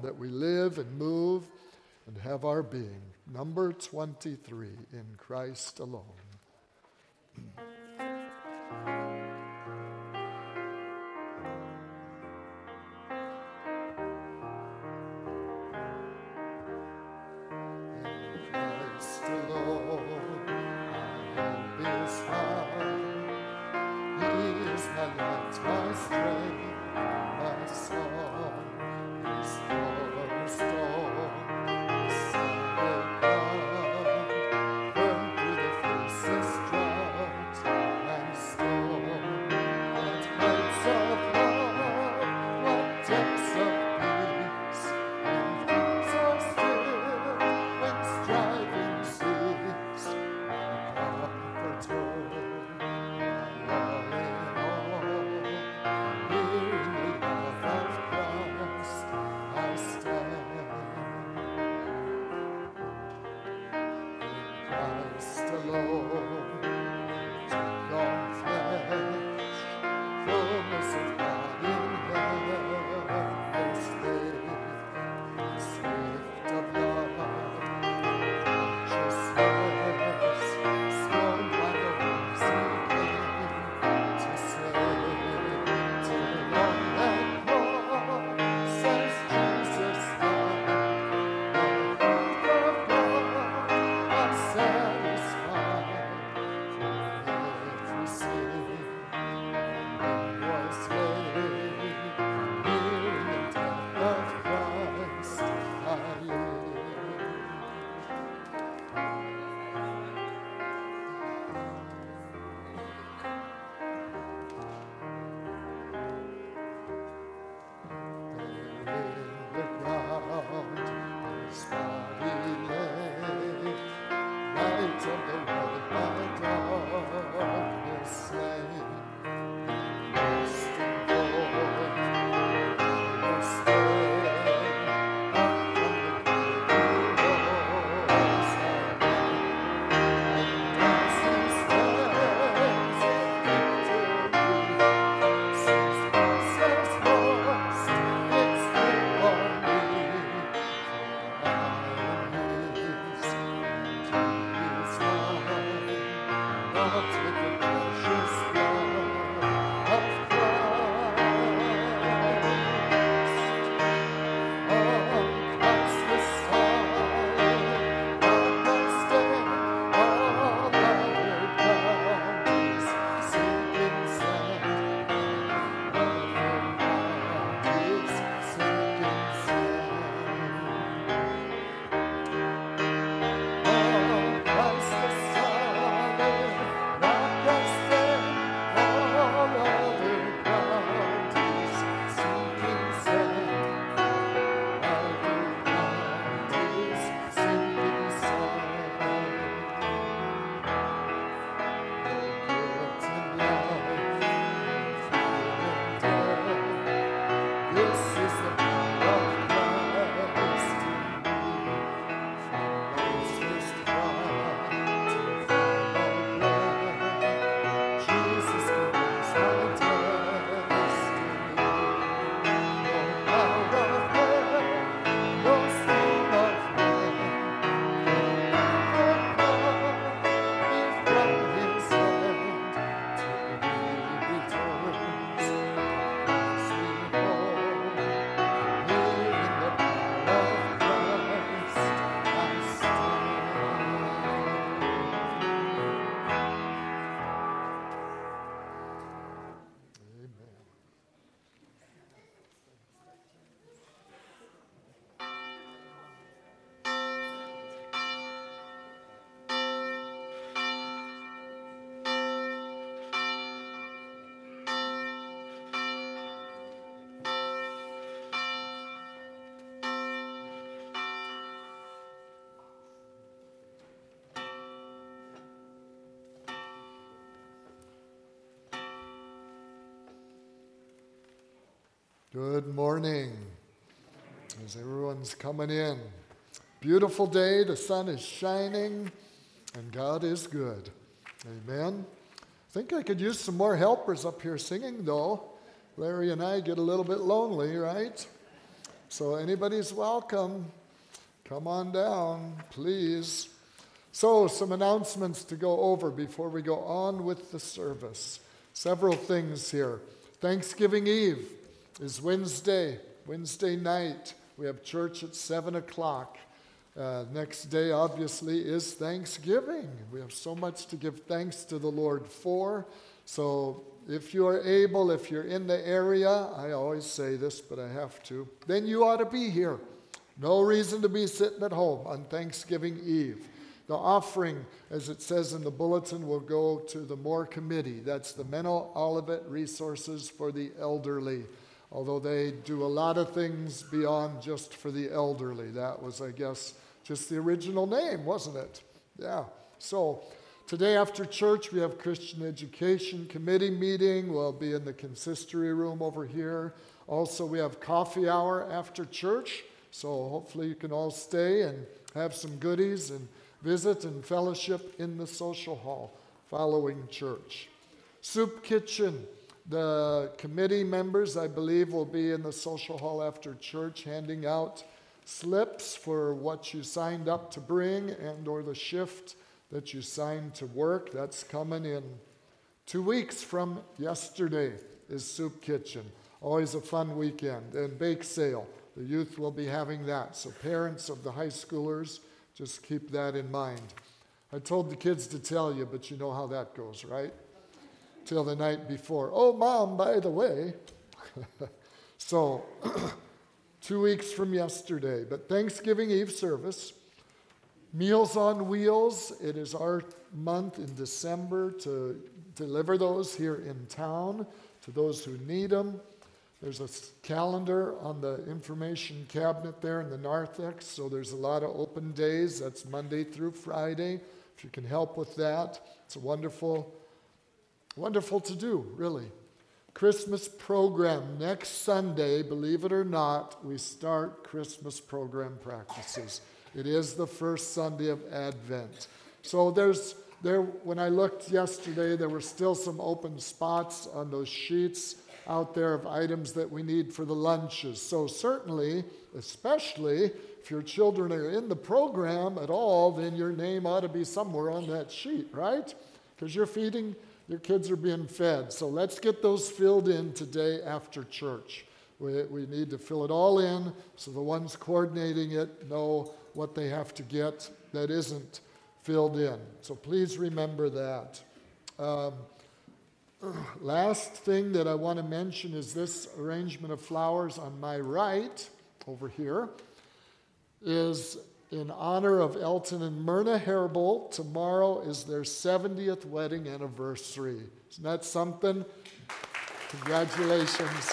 that we live and move and have our being. Number 23, in Christ alone. Good morning. As everyone's coming in. Beautiful day, the sun is shining, and God is good. Amen. I think I could use some more helpers up here singing, though. Larry and I get a little bit lonely, right? So anybody's welcome. Come on down, please. So some announcements to go over before we go on with the service. Several things here. Thanksgiving Eve is Wednesday night. We have church at 7 o'clock. Next day, obviously, is Thanksgiving. We have so much to give thanks to the Lord for. So if you are able, if you're in the area, I always say this, but I have to, then you ought to be here. No reason to be sitting at home on Thanksgiving Eve. The offering, as it says in the bulletin, will go to the Moore Committee. That's the Menno Olivet Resources for the Elderly. Although they do a lot of things beyond just for the elderly. That was, I guess, just the original name, wasn't it? Yeah. So today after church, we have Christian Education Committee meeting. We'll be in the consistory room over here. Also, we have coffee hour after church. So hopefully you can all stay and have some goodies and visit and fellowship in the social hall following church. Soup kitchen. The committee members, I believe, will be in the social hall after church handing out slips for what you signed up to bring and or the shift that you signed to work. That's coming in 2 weeks from yesterday is Soup Kitchen. Always a fun weekend. And bake sale. The youth will be having that. So parents of the high schoolers, just keep that in mind. I told the kids to tell you, but you know how that goes, right? Till the night before. Oh, Mom, by the way. So, 2 weeks from yesterday. But Thanksgiving Eve service. Meals on Wheels. It is our month in December to deliver those here in town to those who need them. There's a calendar on the information cabinet there in the narthex, so there's a lot of open days. That's Monday through Friday. If you can help with that, it's a wonderful to do, really. Christmas program. Next Sunday, believe it or not, we start Christmas program practices. It is the first Sunday of Advent. So when I looked yesterday, there were still some open spots on those sheets out there of items that we need for the lunches. So certainly, especially if your children are in the program at all, then your name ought to be somewhere on that sheet, right? Because your kids are being fed. So let's get those filled in today after church. We need to fill it all in so the ones coordinating it know what they have to get that isn't filled in. So please remember that. Last thing that I want to mention is this arrangement of flowers on my right, over here, is in honor of Elton and Myrna Herbold. Tomorrow is their 70th wedding anniversary. Isn't that something? Congratulations.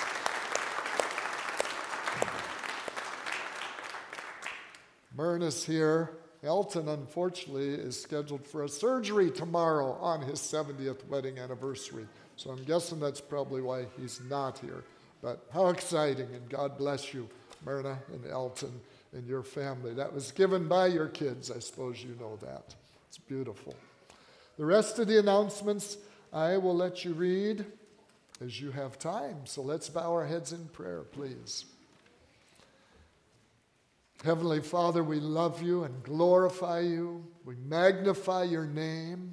Myrna's here. Elton, unfortunately, is scheduled for a surgery tomorrow on his 70th wedding anniversary. So I'm guessing that's probably why he's not here. But how exciting, and God bless you, Myrna and Elton and your family. That was given by your kids, I suppose you know that. It's beautiful. The rest of the announcements, I will let you read as you have time. So let's bow our heads in prayer, please. Heavenly Father, we love you and glorify you. We magnify your name.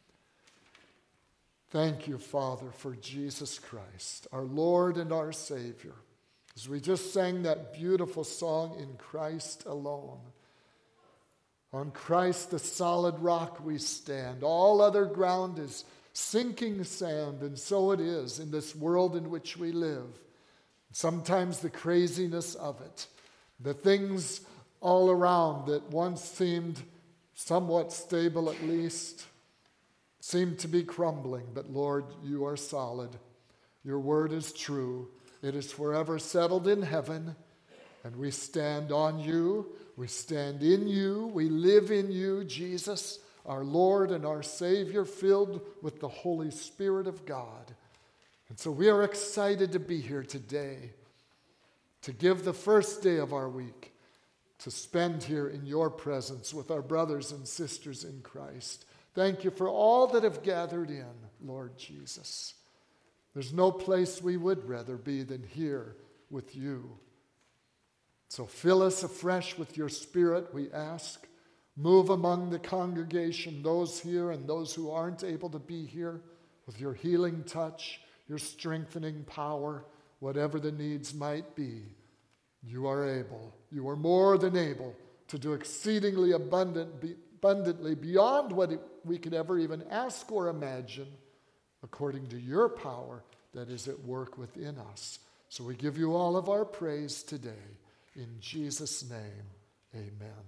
Thank you, Father, for Jesus Christ, our Lord and our Savior. As we just sang that beautiful song, In Christ Alone. On Christ, the solid rock, we stand. All other ground is sinking sand, and so it is in this world in which we live. Sometimes the craziness of it. The things all around that once seemed somewhat stable at least seem to be crumbling. But Lord, you are solid. Your word is true. It is forever settled in heaven. And we stand on you. We stand in you. We live in you, Jesus, our Lord and our Savior, filled with the Holy Spirit of God. And so we are excited to be here today, to give the first day of our week, to spend here in your presence with our brothers and sisters in Christ. Thank you for all that have gathered in, Lord Jesus. There's no place we would rather be than here with you. So fill us afresh with your Spirit, we ask. Move among the congregation, those here and those who aren't able to be here, with your healing touch, your strengthening power, whatever the needs might be. You are able, you are more than able to do exceedingly abundantly beyond what we could ever even ask or imagine, according to your power that is at work within us. So we give you all of our praise today. In Jesus' name, amen.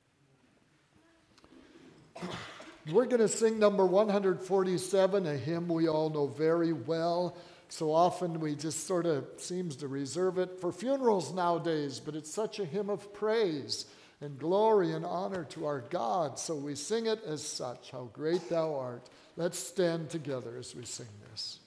We're going to sing number 147, a hymn we all know very well. So often we just sort of seems to reserve it for funerals nowadays, but it's such a hymn of praise and glory and honor to our God. So we sing it as such, How Great Thou Art. Let's stand together as we sing this.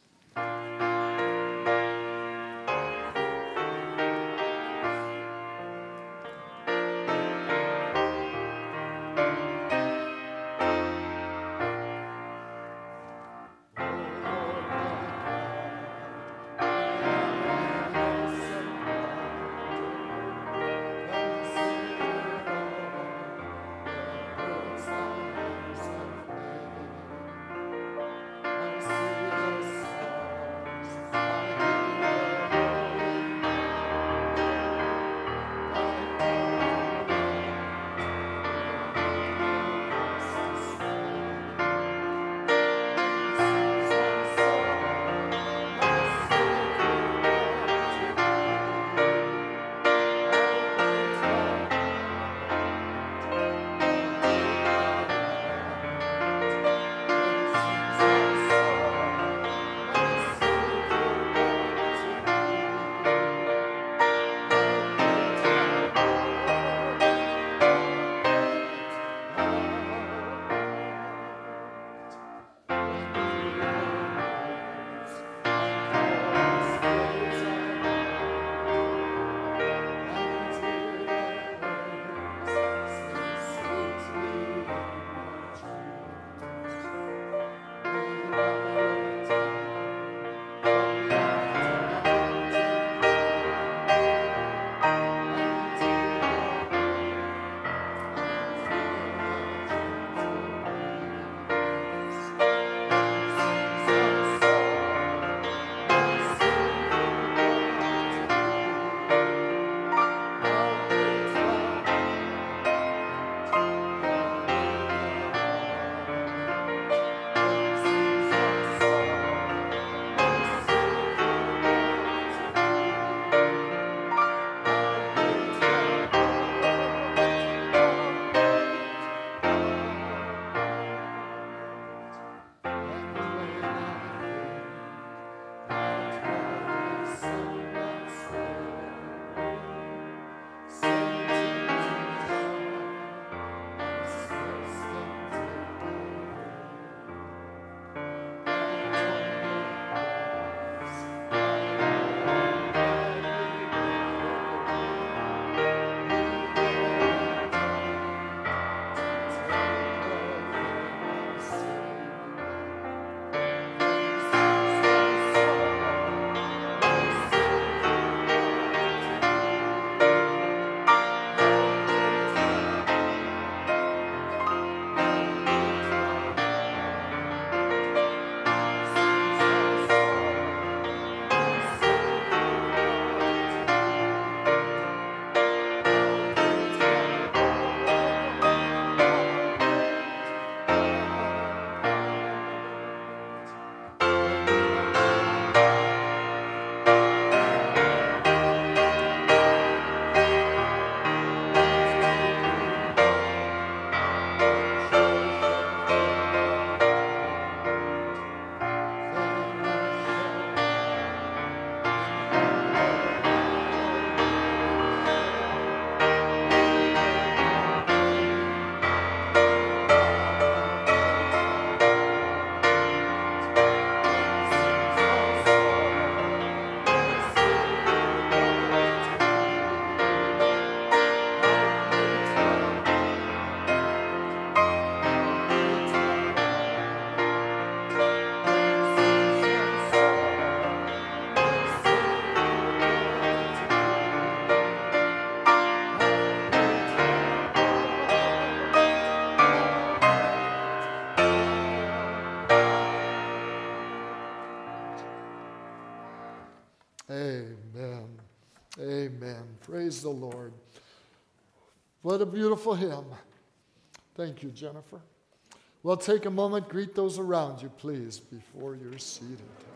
Praise the Lord. What a beautiful hymn. Thank you, Jennifer. Well, take a moment, greet those around you, please, before you're seated.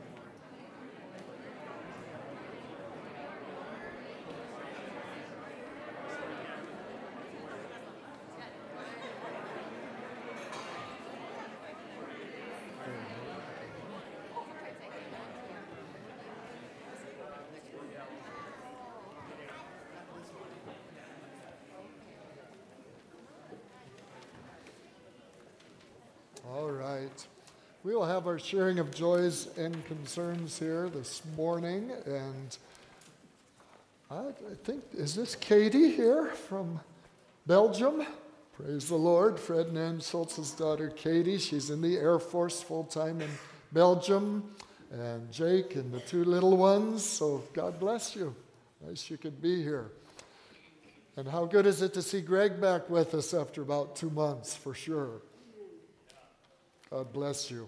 All right. We will have our sharing of joys and concerns here this morning. And I think, is this Katie here from Belgium? Praise the Lord. Fred and Ann Schultz's daughter, Katie. She's in the Air Force full-time in Belgium. And Jake and the two little ones. So God bless you. Nice you could be here. And how good is it to see Greg back with us after about 2 months, for sure. God bless you.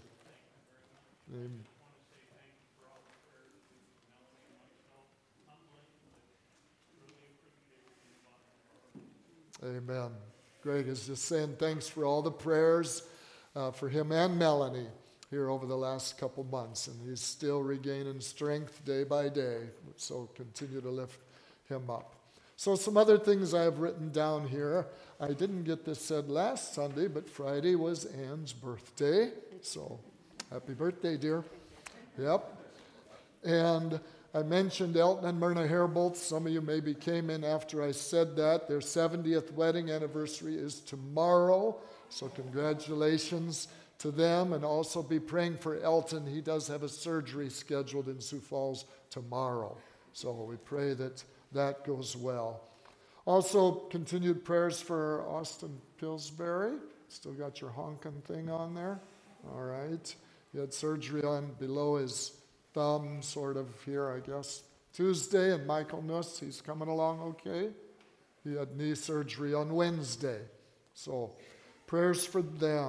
Amen. Greg is just saying thanks for all the prayers for him and Melanie here over the last couple months. And he's still regaining strength day by day. So continue to lift him up. So some other things I have written down here. I didn't get this said last Sunday, but Friday was Ann's birthday. So happy birthday, dear. Yep. And I mentioned Elton and Myrna Hairbolts. Some of you maybe came in after I said that. Their 70th wedding anniversary is tomorrow. So congratulations to them. And also be praying for Elton. He does have a surgery scheduled in Sioux Falls tomorrow. So we pray that that goes well. Also, continued prayers for Austin Pillsbury. Still got your honking thing on there? All right. He had surgery on below his thumb, sort of here, I guess, Tuesday. And Michael Nuss, he's coming along okay. He had knee surgery on Wednesday. So, prayers for them.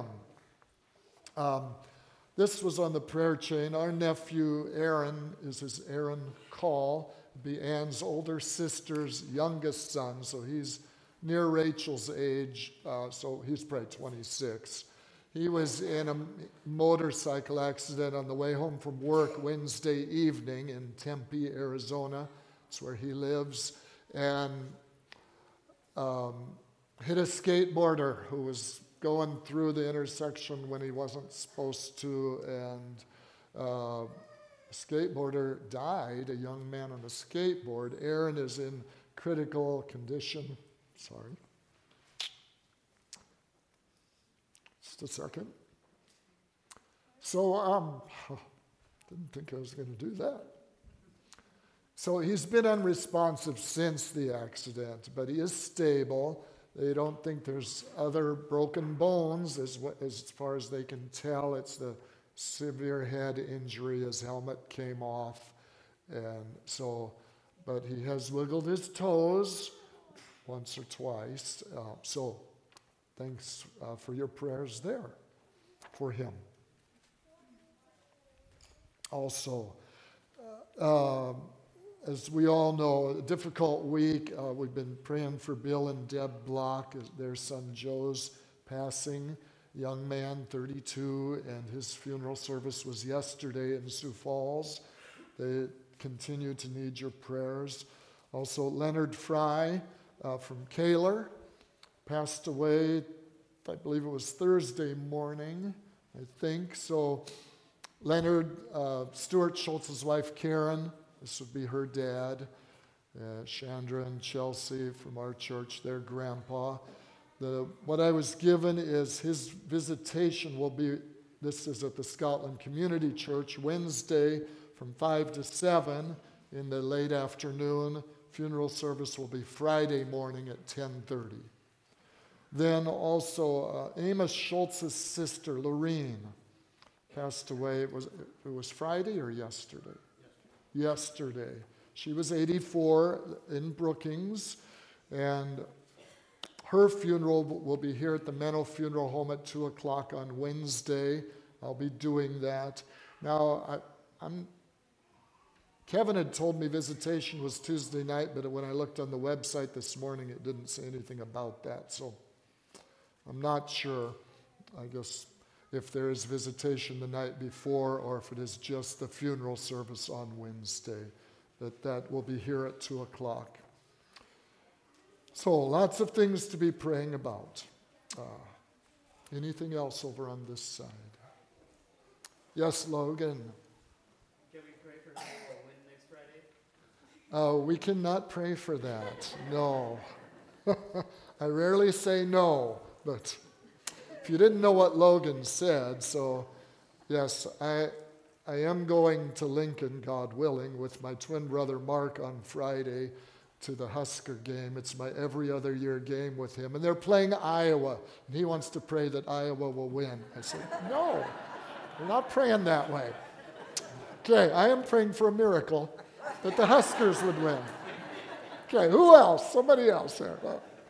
This was on the prayer chain. Our nephew, Aaron, is his Aaron Call. Be Ann's older sister's youngest son, so he's near Rachel's age, so he's probably 26. He was in a motorcycle accident on the way home from work Wednesday evening in Tempe, Arizona. That's where he lives, and hit a skateboarder who was going through the intersection when he wasn't supposed to, and skateboarder died, a young man on a skateboard. Aaron is in critical condition. Sorry. Just a second. So, didn't think I was going to do that. So he's been unresponsive since the accident, but he is stable. They don't think there's other broken bones as far as they can tell. It's the severe head injury. His helmet came off, and so, but he has wiggled his toes once or twice. So thanks for your prayers there for him. Also, as we all know, a difficult week. We've been praying for Bill and Deb Block, their son Joe's passing. Young man, 32, and his funeral service was yesterday in Sioux Falls. They continue to need your prayers. Also, Leonard Fry from Kaler passed away, I believe it was Thursday morning, I think. So Leonard, Stuart Schultz's wife, Karen, this would be her dad. Chandra and Chelsea from our church, their grandpa. What I was given is his visitation will be, this is at the Scotland Community Church, Wednesday from 5 to 7 in the late afternoon. Funeral service will be Friday morning at 10:30. Then also Amos Schultz's sister, Lorene, passed away. It was Friday or yesterday? Yesterday. She was 84 in Brookings, and her funeral will be here at the Menno Funeral Home at 2 o'clock on Wednesday. I'll be doing that. Now, Kevin had told me visitation was Tuesday night, but when I looked on the website this morning, it didn't say anything about that. So I'm not sure, I guess, if there is visitation the night before or if it is just the funeral service on Wednesday. But that will be here at 2 o'clock. So lots of things to be praying about. Anything else over on this side? Yes, Logan. Can we pray for who will win next Friday? We cannot pray for that. No. I rarely say no, but if you didn't know what Logan said, so yes, I am going to Lincoln, God willing, with my twin brother Mark on Friday to the Husker game. It's my every other year game with him. And they're playing Iowa, and he wants to pray that Iowa will win. I said, no, we're not praying that way. Okay, I am praying for a miracle that the Huskers would win. Okay, who else? Somebody else there.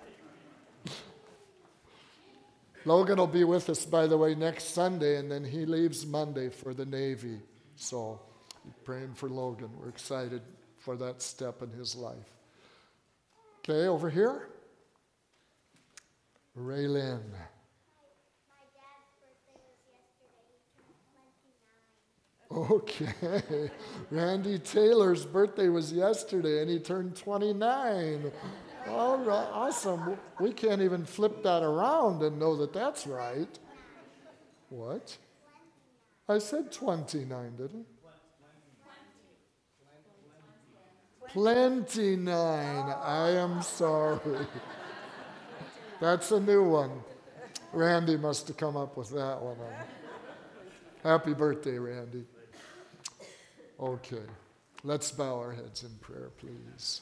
Logan will be with us, by the way, next Sunday, and then he leaves Monday for the Navy. So, praying for Logan. We're excited for that step in his life. Okay, over here. Raylyn. My dad's birthday was yesterday. He turned 29. Okay. Randy Taylor's birthday was yesterday, and he turned 29. All right, awesome. We can't even flip that around and know that that's right. What? I said 29, didn't I? 29. I am sorry. That's a new one. Randy must have come up with that one. Happy birthday, Randy. Okay, let's bow our heads in prayer, please.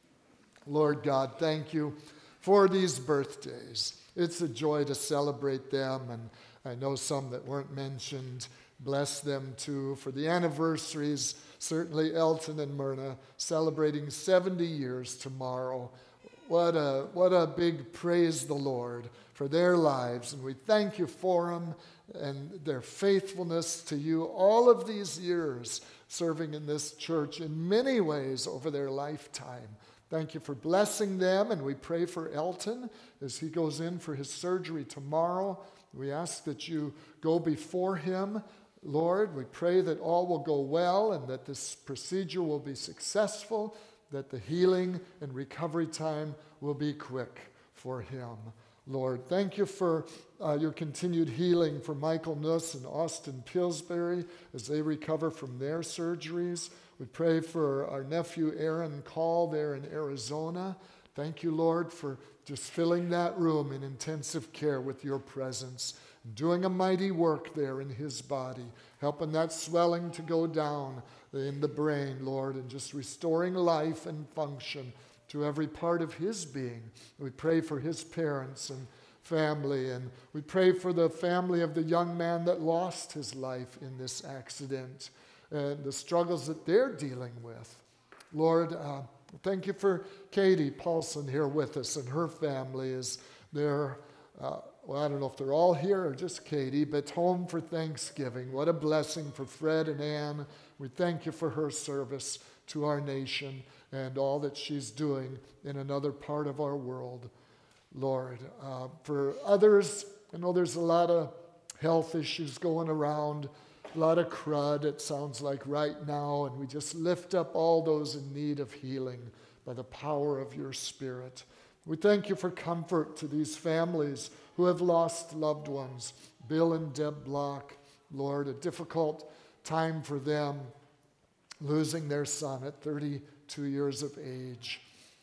Lord God, thank you for these birthdays. It's a joy to celebrate them, and I know some that weren't mentioned. Bless them too. For the anniversaries, certainly Elton and Myrna celebrating 70 years tomorrow. What a big praise the Lord for their lives, and we thank you for them and their faithfulness to you all of these years serving in this church in many ways over their lifetime. Thank you for blessing them, and we pray for Elton as he goes in for his surgery tomorrow. We ask that you go before him, Lord. We pray that all will go well and that this procedure will be successful, that the healing and recovery time will be quick for him. Lord, thank you for your continued healing for Michael Nuss and Austin Pillsbury as they recover from their surgeries. We pray for our nephew Aaron Call there in Arizona. Thank you, Lord, for just filling that room in intensive care with your presence, doing a mighty work there in his body, helping that swelling to go down in the brain, Lord, and just restoring life and function to every part of his being. We pray for his parents and family, and we pray for the family of the young man that lost his life in this accident and the struggles that they're dealing with. Lord, thank you for Katie Paulson here with us and her family as they're, I don't know if they're all here or just Katie, but home for Thanksgiving. What a blessing for Fred and Ann. We thank you for her service to our nation and all that she's doing in another part of our world. Lord, for others, I know there's a lot of health issues going around, a lot of crud, it sounds like right now, and we just lift up all those in need of healing by the power of your Spirit. We thank you for comfort to these families who have lost loved ones. Bill and Deb Block, Lord, a difficult time for them, losing their son at 32 years of age.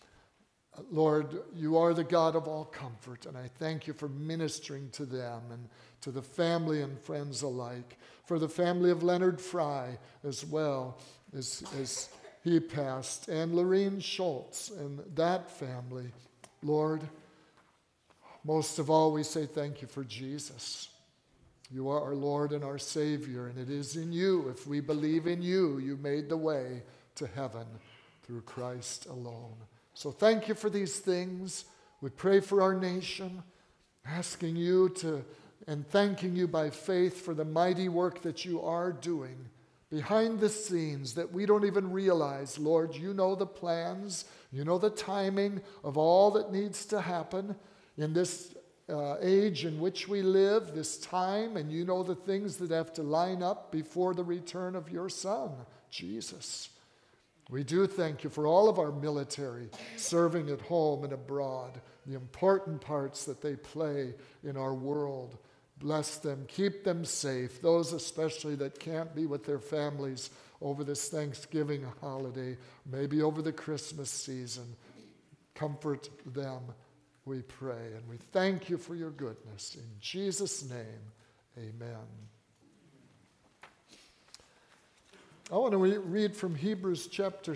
Lord, you are the God of all comfort, and I thank you for ministering to them and to the family and friends alike. For the family of Leonard Fry as well as he passed, and Lorene Schultz and that family. Lord, most of all, we say thank you for Jesus. You are our Lord and our Savior, and it is in you. If we believe in you, you made the way to heaven through Christ alone. So thank you for these things. We pray for our nation, asking you to, and thanking you by faith for the mighty work that you are doing behind the scenes that we don't even realize. Lord, you know the plans, you know the timing of all that needs to happen in this age in which we live, this time, and you know the things that have to line up before the return of your Son, Jesus. We do thank you for all of our military serving at home and abroad, the important parts that they play in our world. Bless them, keep them safe, those especially that can't be with their families over this Thanksgiving holiday, maybe over the Christmas season. Comfort them, we pray. And we thank you for your goodness. In Jesus' name, amen. I want to read from Hebrews chapter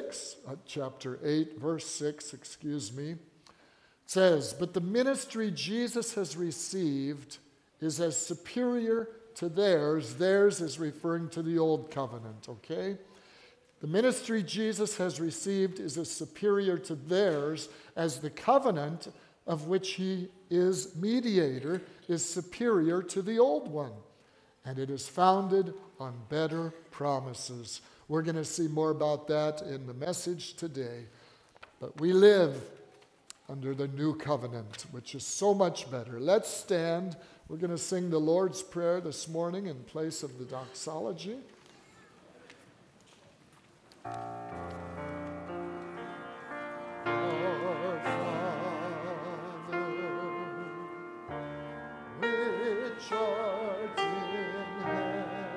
8, verse 6, It says, "But the ministry Jesus has received is as superior to theirs." Theirs is referring to the old covenant, okay? The ministry Jesus has received is as superior to theirs as the covenant of which he is mediator is superior to the old one. And it is founded on better promises. We're going to see more about that in the message today. But we live under the new covenant, which is so much better. Let's stand. We're going to sing the Lord's Prayer this morning in place of the doxology. Our Father, which art in heaven,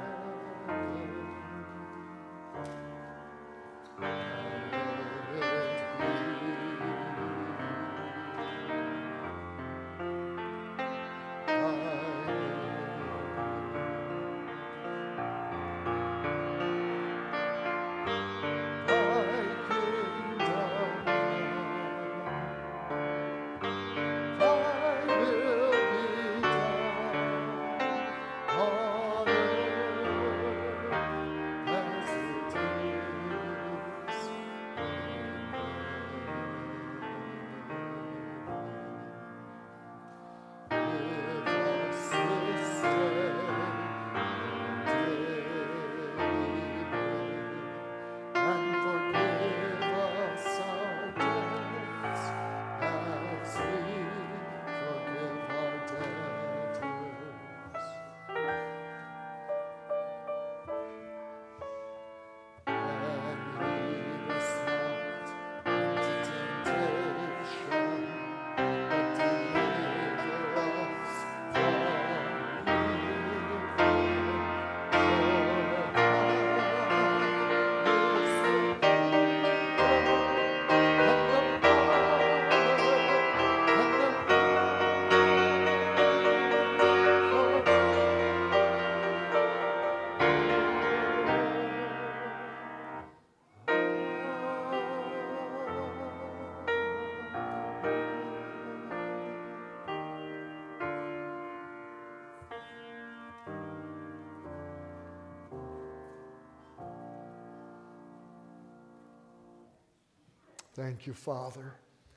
Thank you, Father.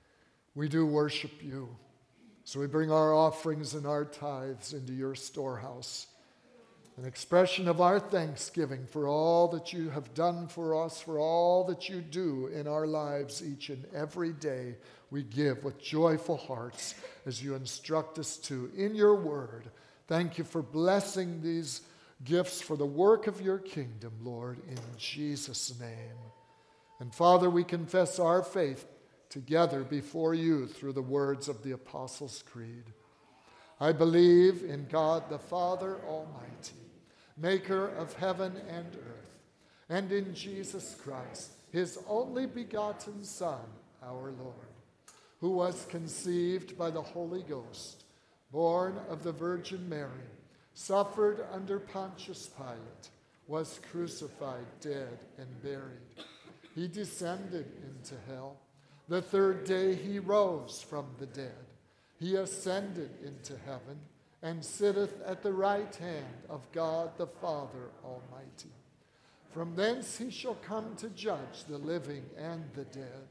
We do worship you. So we bring our offerings and our tithes into your storehouse. An expression of our thanksgiving for all that you have done for us, for all that you do in our lives each and every day. We give with joyful hearts as you instruct us to in your word. Thank you for blessing these gifts for the work of your kingdom, Lord, in Jesus' name. And Father, we confess our faith together before you through the words of the Apostles' Creed. I believe in God the Father Almighty, maker of heaven and earth, and in Jesus Christ, his only begotten Son, our Lord, who was conceived by the Holy Ghost, born of the Virgin Mary, suffered under Pontius Pilate, was crucified, dead, and buried. He descended into hell. The third day he rose from the dead. He ascended into heaven and sitteth at the right hand of God the Father Almighty. From thence he shall come to judge the living and the dead.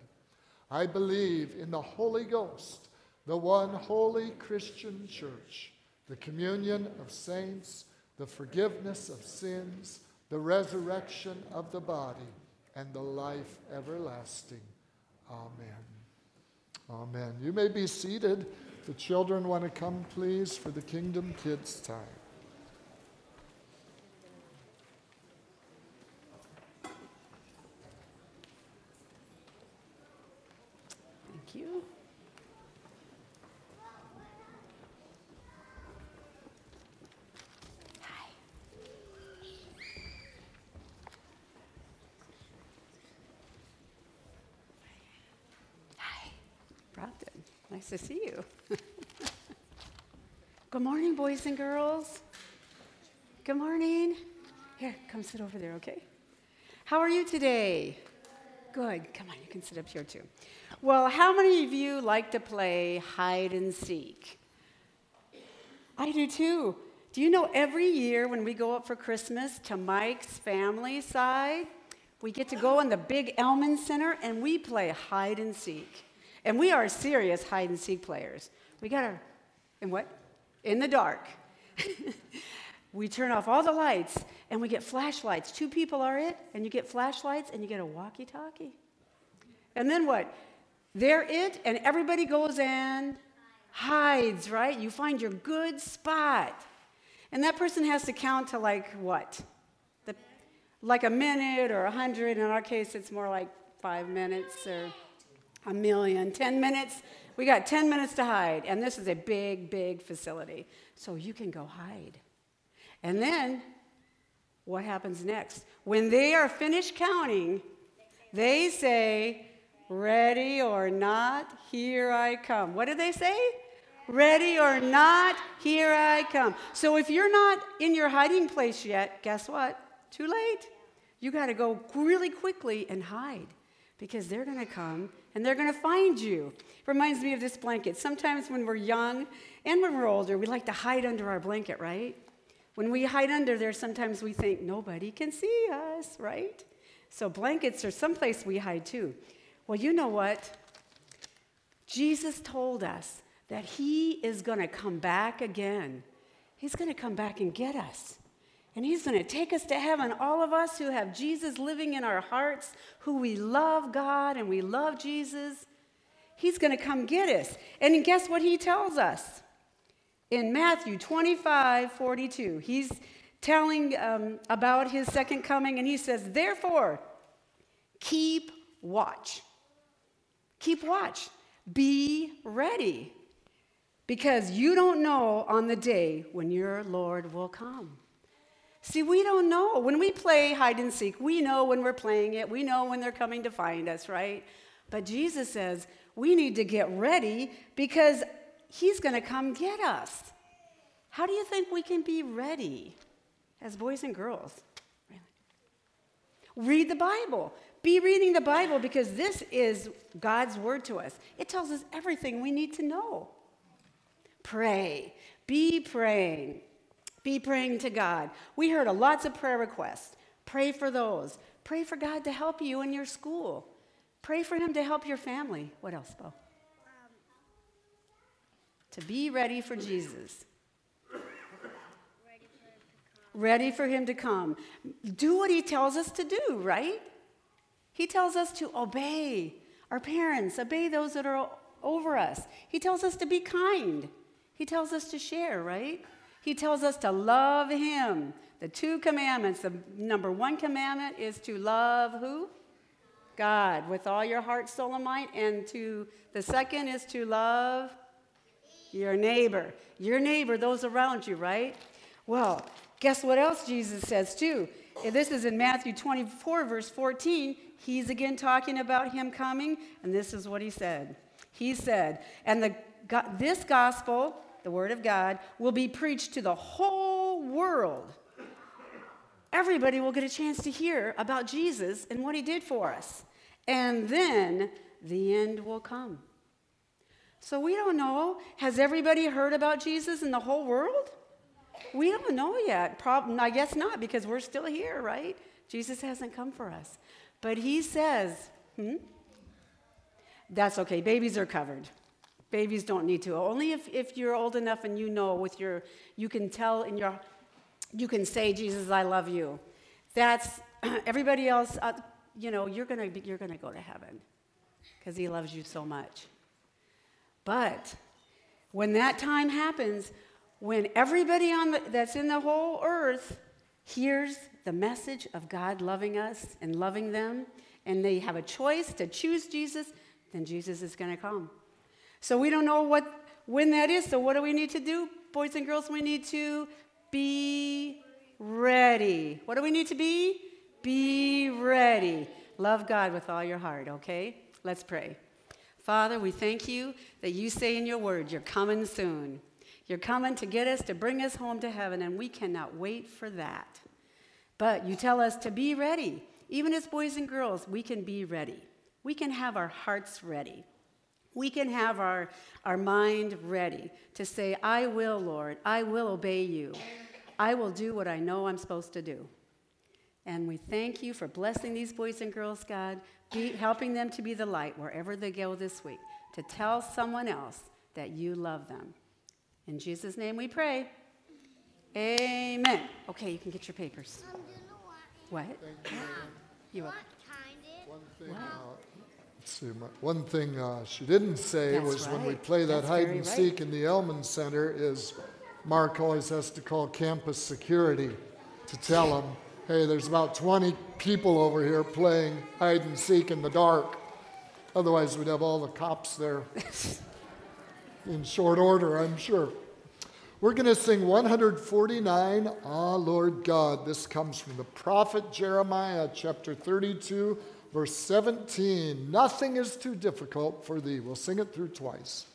I believe in the Holy Ghost, the one holy Christian church, the communion of saints, the forgiveness of sins, the resurrection of the body, and the life everlasting. Amen. Amen. You may be seated. The children want to come, please, for the Kingdom Kids time. Thank you. Hi. Hi, Brockton. Nice to see you. Good morning, boys and girls. Good morning. Here, come sit over there, okay? How are you today? Good. Come on, you can sit up here too. Well, how many of you like to play hide and seek? I do too. Do you know every year when we go up for Christmas to Mike's family side, we get to go in the big Elman Center and we play hide and seek. And we are serious hide and seek players. We got our, in what? In the dark. We turn off all the lights and we get flashlights. 2 people are it, and you get flashlights and you get a walkie-talkie. And then what? They're it, and everybody goes and hides, right? You find your good spot. And that person has to count to like what? Like a minute or 100. In our case, it's more like 5 minutes or a million. 10 minutes. We got 10 minutes to hide, and this is a big, big facility. So you can go hide. And then, what happens next? When they are finished counting, they say, ready or not, here I come. What do they say? Ready or not, here I come. So if you're not in your hiding place yet, guess what? Too late. You got to go really quickly and hide because they're going to come and they're going to find you. It reminds me of this blanket. Sometimes when we're young and when we're older, we like to hide under our blanket, right? When we hide under there, sometimes we think nobody can see us, right? So blankets are someplace we hide too. Well, you know what? Jesus told us that he is going to come back again. He's going to come back and get us. And he's going to take us to heaven, all of us who have Jesus living in our hearts, who we love God and we love Jesus. He's going to come get us. And guess what he tells us? In Matthew 25:42, he's telling about his second coming, and he says, therefore, keep watch. Keep watch. Be ready, because you don't know on the day when your Lord will come. See, we don't know. When we play hide and seek, we know when we're playing it. We know when they're coming to find us, right? But Jesus says we need to get ready because he's going to come get us. How do you think we can be ready as boys and girls? Really? Read the Bible. Be reading the Bible because this is God's word to us. It tells us everything we need to know. Pray. Be praying. Be praying to God. We heard lots of prayer requests. Pray for those. Pray for God to help you in your school. Pray for him to help your family. What else, Bo? To be ready for Jesus. Ready for him to come. Do what he tells us to do, right? He tells us to obey our parents, obey those that are over us. He tells us to be kind. He tells us to share, right? He tells us to love him. The 2 commandments, the number 1 commandment is to love who? God, with all your heart, soul, and mind. And the second is to love your neighbor. Your neighbor, those around you, right? Well, guess what else Jesus says too? This is in Matthew 24, verse 14. He's again talking about him coming, and this is what he said. He said, and this gospel, the word of God, will be preached to the whole world. Everybody will get a chance to hear about Jesus and what he did for us. And then the end will come. So we don't know. Has everybody heard about Jesus in the whole world? We don't know yet. I guess not, because we're still here, right? Jesus hasn't come for us. But he says, that's okay. Babies are covered. Babies don't need to. Only if you're old enough and you know you can tell you can say, Jesus, I love you. That's everybody else. You're gonna go to heaven because He loves you so much. But when that time happens, when everybody that's in the whole earth hears the message of God loving us and loving them, and they have a choice to choose Jesus, then Jesus is going to come. So we don't know when that is. So what do we need to do, boys and girls? We need to be ready. What do we need to be? Be ready. Love God with all your heart, okay? Let's pray. Father, we thank you that you say in your word, you're coming soon. You're coming to get us, to bring us home to heaven, and we cannot wait for that. But you tell us to be ready. Even as boys and girls, we can be ready. We can have our hearts ready. We can have our mind ready to say, I will, Lord, I will obey you. I will do what I know I'm supposed to do. And we thank you for blessing these boys and girls, God, helping them to be the light wherever they go this week, to tell someone else that you love them. In Jesus' name we pray. Amen. Okay, you can get your papers. Do you know What? You what up? kind of? One thing she didn't say That's was when we right. play that That's hide very and right. seek in the Elman Center is Mark always has to call campus security to tell them, hey, there's about 20 people over here playing hide and seek in the dark. Otherwise, we'd have all the cops there in short order, I'm sure. We're going to sing 149, Ah, Lord God. This comes from the prophet Jeremiah, chapter 32, verse 17. Nothing is too difficult for thee. We'll sing it through twice.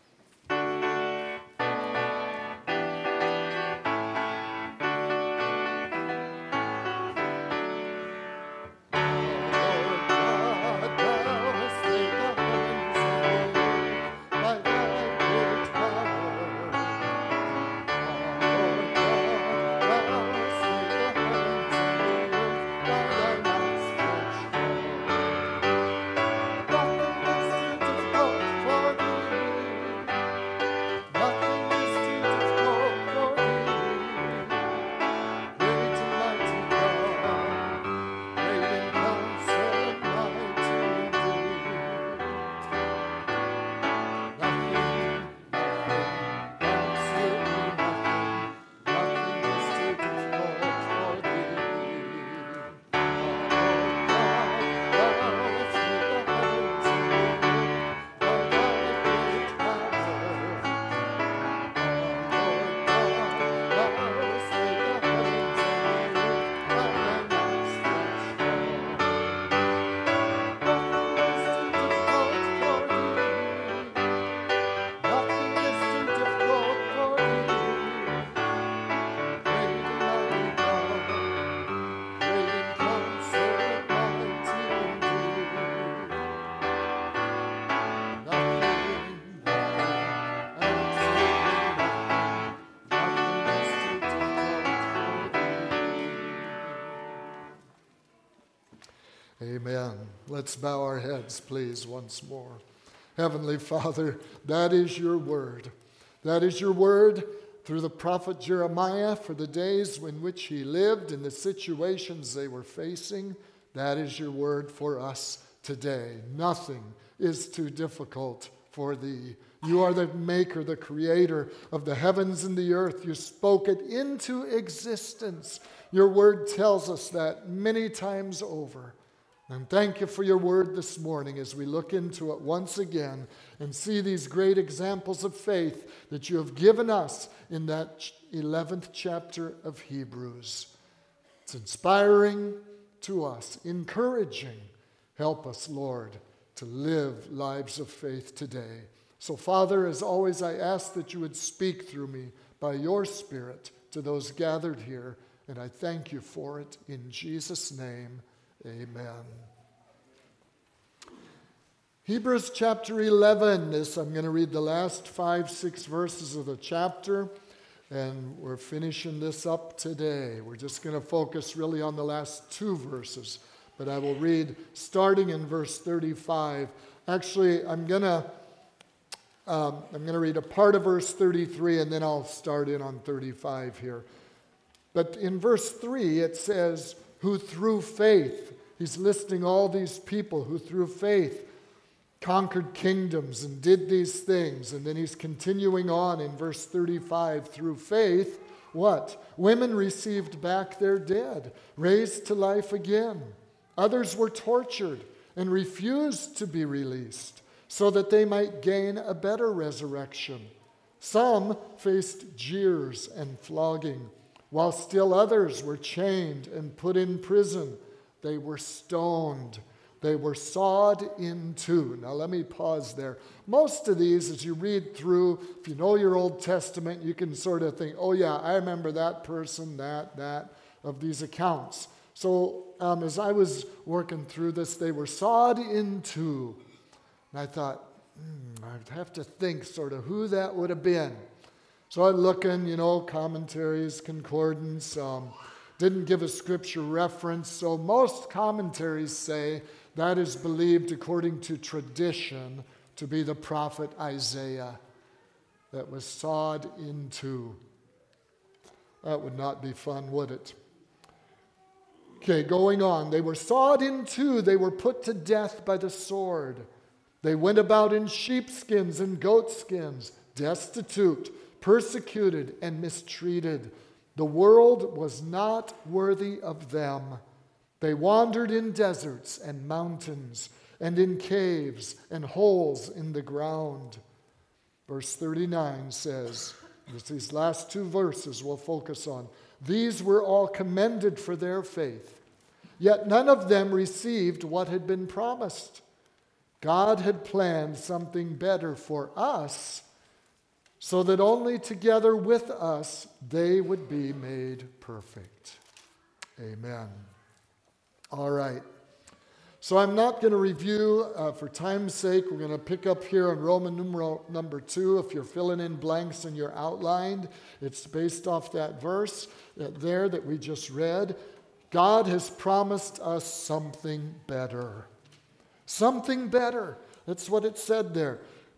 Amen. Let's bow our heads, please, once more. Heavenly Father, that is your word. That is your word through the prophet Jeremiah for the days in which he lived and the situations they were facing. That is your word for us today. Nothing is too difficult for thee. You are the maker, the creator of the heavens and the earth. You spoke it into existence. Your word tells us that many times over. And thank you for your word this morning as we look into it once again and see these great examples of faith that you have given us in that 11th chapter of Hebrews. It's inspiring to us, encouraging. Help us, Lord, to live lives of faith today. So, Father, as always, I ask that you would speak through me by your Spirit to those gathered here, and I thank you for it in Jesus' name. Amen. Hebrews chapter 11. I'm going to read the last 5-6 verses of the chapter, and we're finishing this up today. We're just going to focus really on the last 2 verses, but I will read starting in verse 35. Actually, I'm going to read a part of verse 33, and then I'll start in on 35 here. But in verse 3, it says, who through faith, he's listing all these people who through faith conquered kingdoms and did these things. And then he's continuing on in verse 35, through faith, what? Women received back their dead, raised to life again. Others were tortured and refused to be released so that they might gain a better resurrection. Some faced jeers and flogging, while still others were chained and put in prison. They were stoned. They were sawed in two. Now let me pause there. Most of these, as you read through, if you know your Old Testament, you can sort of think, oh yeah, I remember that person, that, of these accounts. So as I was working through this, they were sawed in two. And I thought, I'd have to think sort of who that would have been. So I'm looking, commentaries, concordance, didn't give a scripture reference. So most commentaries say that is believed according to tradition to be the prophet Isaiah that was sawed in two. That would not be fun, would it? Okay, going on. They were sawed in two. They were put to death by the sword. They went about in sheepskins and goatskins, destitute, persecuted, and mistreated. The world was not worthy of them. They wandered in deserts and mountains, and in caves and holes in the ground. Verse 39 says, these last two verses we'll focus on. These were all commended for their faith, yet none of them received what had been promised. God had planned something better for us, so that only together with us they would be made perfect. Amen. All right. So I'm not going to review, for time's sake, we're going to pick up here on Roman numeral number 2. If you're filling in blanks in your outline, it's based off that verse there that we just read. God has promised us something better. Something better. That's what it said there.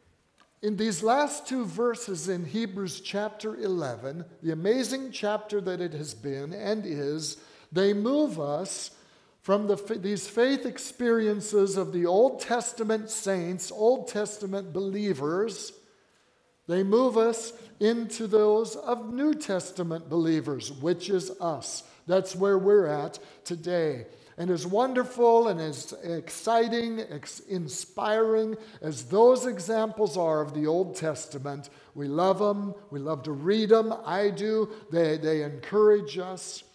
In these last two verses in Hebrews chapter 11, the amazing chapter that it has been and is, they move us from these faith experiences of the Old Testament saints, Old Testament believers. They move us into those of New Testament believers, which is us. That's where we're at today. And as wonderful and as exciting, inspiring as those examples are of the Old Testament, we love them. We love to read them. I do. They encourage us.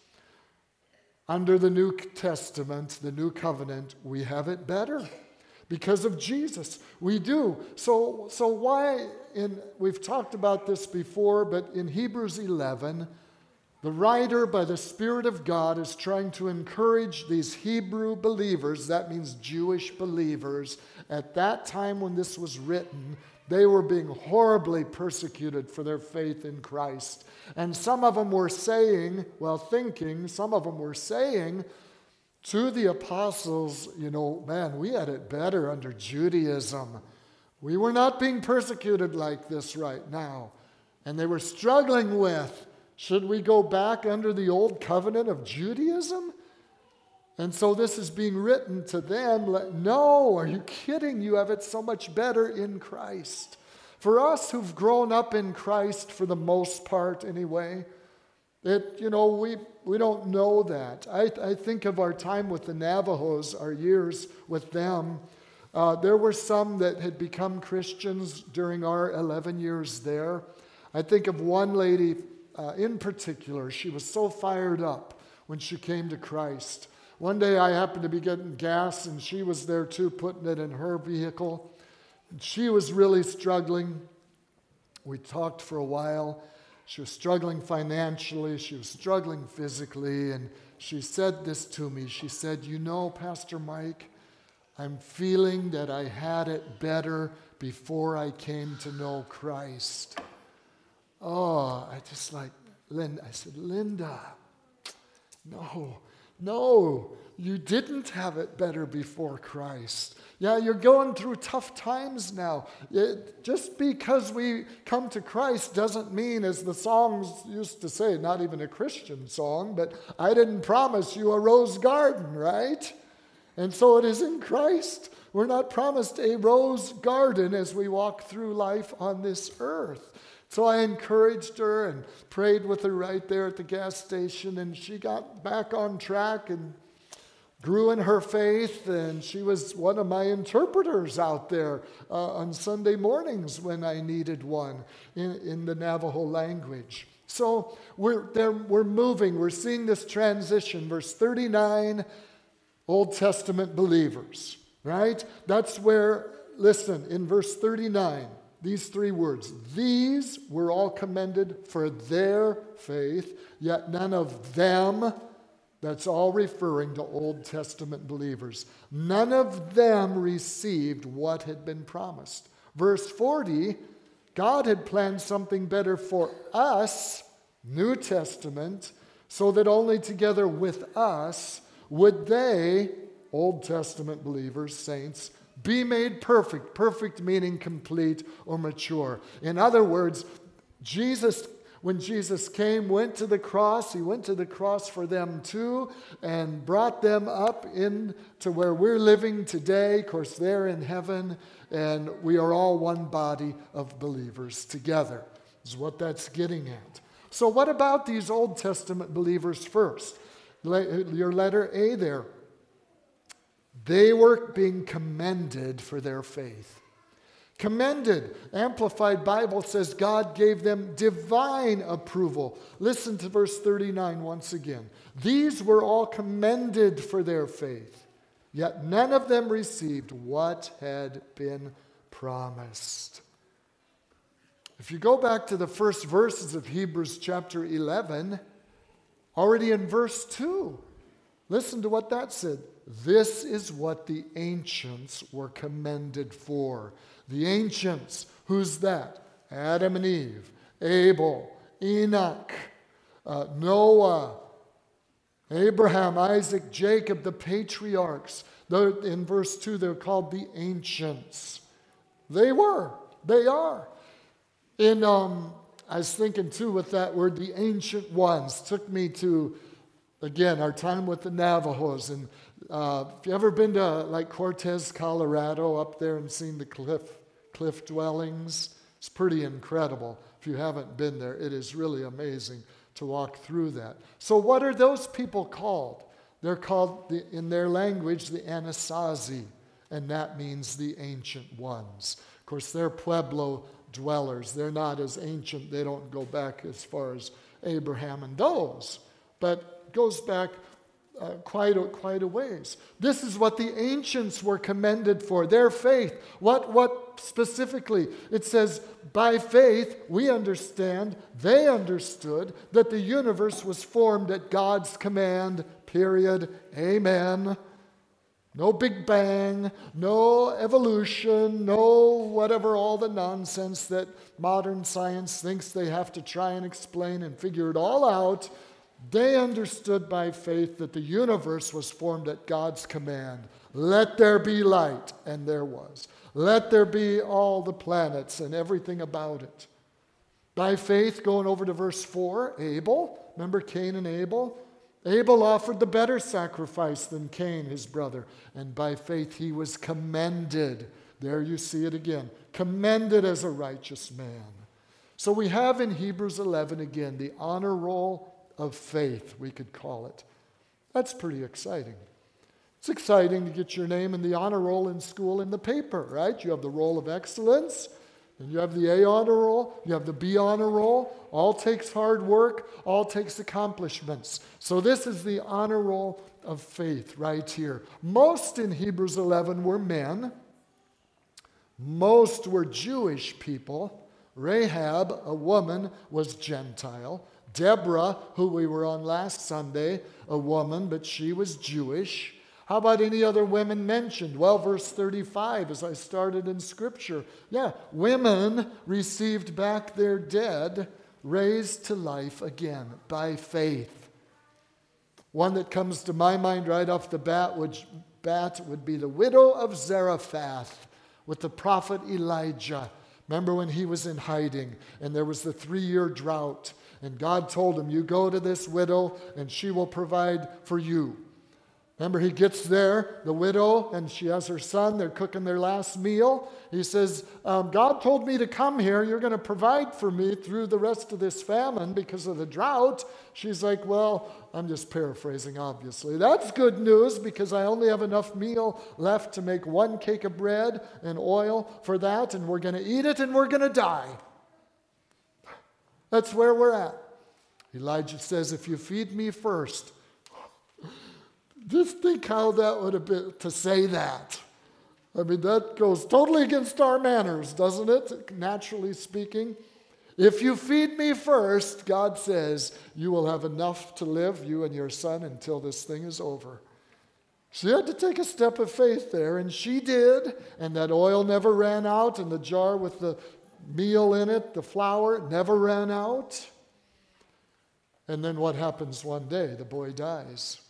Under the New Testament, the New Covenant, we have it better because of Jesus. We do. So why, we've talked about this before, but in Hebrews 11, the writer, by the Spirit of God, is trying to encourage these Hebrew believers, that means Jewish believers. At that time when this was written, they were being horribly persecuted for their faith in Christ. And some of them were saying to the apostles, man, we had it better under Judaism. We were not being persecuted like this right now. And they were struggling with, should we go back under the old covenant of Judaism? And so this is being written to them. No, are you kidding? You have it so much better in Christ. For us who've grown up in Christ for the most part anyway, we don't know that. I think of our time with the Navajos, our years with them. There were some that had become Christians during our 11 years there. I think of one lady in particular. She was so fired up when she came to Christ. One day I happened to be getting gas, and she was there too, putting it in her vehicle. She was really struggling. We talked for a while. She was struggling financially. She was struggling physically. And she said this to me. She said, Pastor Mike, I'm feeling that I had it better before I came to know Christ. Oh, I said, Linda, no, you didn't have it better before Christ. Yeah, you're going through tough times now. Just because we come to Christ doesn't mean, as the songs used to say, not even a Christian song, but I didn't promise you a rose garden, right? And so it is in Christ. We're not promised a rose garden as we walk through life on this earth. So I encouraged her and prayed with her right there at the gas station, and she got back on track and grew in her faith, and she was one of my interpreters out there on Sunday mornings when I needed one in the Navajo language. So we're moving. We're seeing this transition. Verse 39, Old Testament believers, right? That's where, listen, in verse 39, these three words, these were all commended for their faith, yet none of them. That's all referring to Old Testament believers. None of them received what had been promised. Verse 40, God had planned something better for us, New Testament, so that only together with us would they, Old Testament believers, saints, be made perfect. Perfect meaning complete or mature. In other words, when Jesus came, went to the cross, he went to the cross for them too and brought them up into where we're living today. Of course, they're in heaven, and we are all one body of believers together, is what that's getting at. So what about these Old Testament believers first? Your letter A there. They were being commended for their faith. Commended. Amplified Bible says God gave them divine approval. Listen to verse 39 once again. These were all commended for their faith, yet none of them received what had been promised. If you go back to the first verses of Hebrews chapter 11, already in verse 2, listen to what that said. This is what the ancients were commended for. The ancients, who's that? Adam and Eve, Abel, Enoch, Noah, Abraham, Isaac, Jacob, the patriarchs. In verse 2, they're called the ancients. They are. I was thinking too with that word, the ancient ones, took me to, again, our time with the Navajos. And if you ever been to like Cortez, Colorado, up there and seen the cliff dwellings, it's pretty incredible. If you haven't been there, it is really amazing to walk through that. So what are those people called? They're called, in their language, the Anasazi, and that means the ancient ones. Of course, they're Pueblo dwellers. They're not as ancient. They don't go back as far as Abraham and those, but goes back quite a ways. This is what the ancients were commended for, their faith. What specifically? It says, by faith, we understand, they understood that the universe was formed at God's command, period. Amen. No Big Bang, no evolution, no whatever, all the nonsense that modern science thinks they have to try and explain and figure it all out. They understood by faith that the universe was formed at God's command. Let there be light, and there was. Let there be all the planets and everything about it. By faith, going over to verse 4, Abel, remember Cain and Abel? Abel offered the better sacrifice than Cain, his brother, and by faith he was commended. There you see it again. Commended as a righteous man. So we have in Hebrews 11 again the honor roll of faith, we could call it. That's pretty exciting. It's exciting to get your name in the honor roll in school in the paper, right? You have the roll of excellence, and you have the A honor roll, you have the B honor roll. All takes hard work, all takes accomplishments. So this is the honor roll of faith right here. Most in Hebrews 11 were men. Most were Jewish people. Rahab, a woman, was Gentile. Deborah, who we were on last Sunday, a woman, but she was Jewish. How about any other women mentioned? Well, verse 35, as I started in Scripture. Yeah, women received back their dead, raised to life again by faith. One that comes to my mind right off the bat would bat would be the widow of Zarephath with the prophet Elijah. Remember when he was in hiding and there was the 3-year drought, and God told him, you go to this widow and she will provide for you. Remember, he gets there, the widow, and she has her son. They're cooking their last meal. He says, God told me to come here. You're going to provide for me through the rest of this famine because of the drought. She's like, well, I'm just paraphrasing, obviously. That's good news because I only have enough meal left to make 1 cake of bread and oil for that, and we're going to eat it and we're going to die. That's where we're at. Elijah says, if you feed me first. Just think how that would have been to say that. I mean, that goes totally against our manners, doesn't it? Naturally speaking. If you feed me first, God says, you will have enough to live, you and your son, until this thing is over. She had to take a step of faith there, and she did. And that oil never ran out, and the jar with the meal in it, the flour, never ran out. And then what happens one day? The boy dies.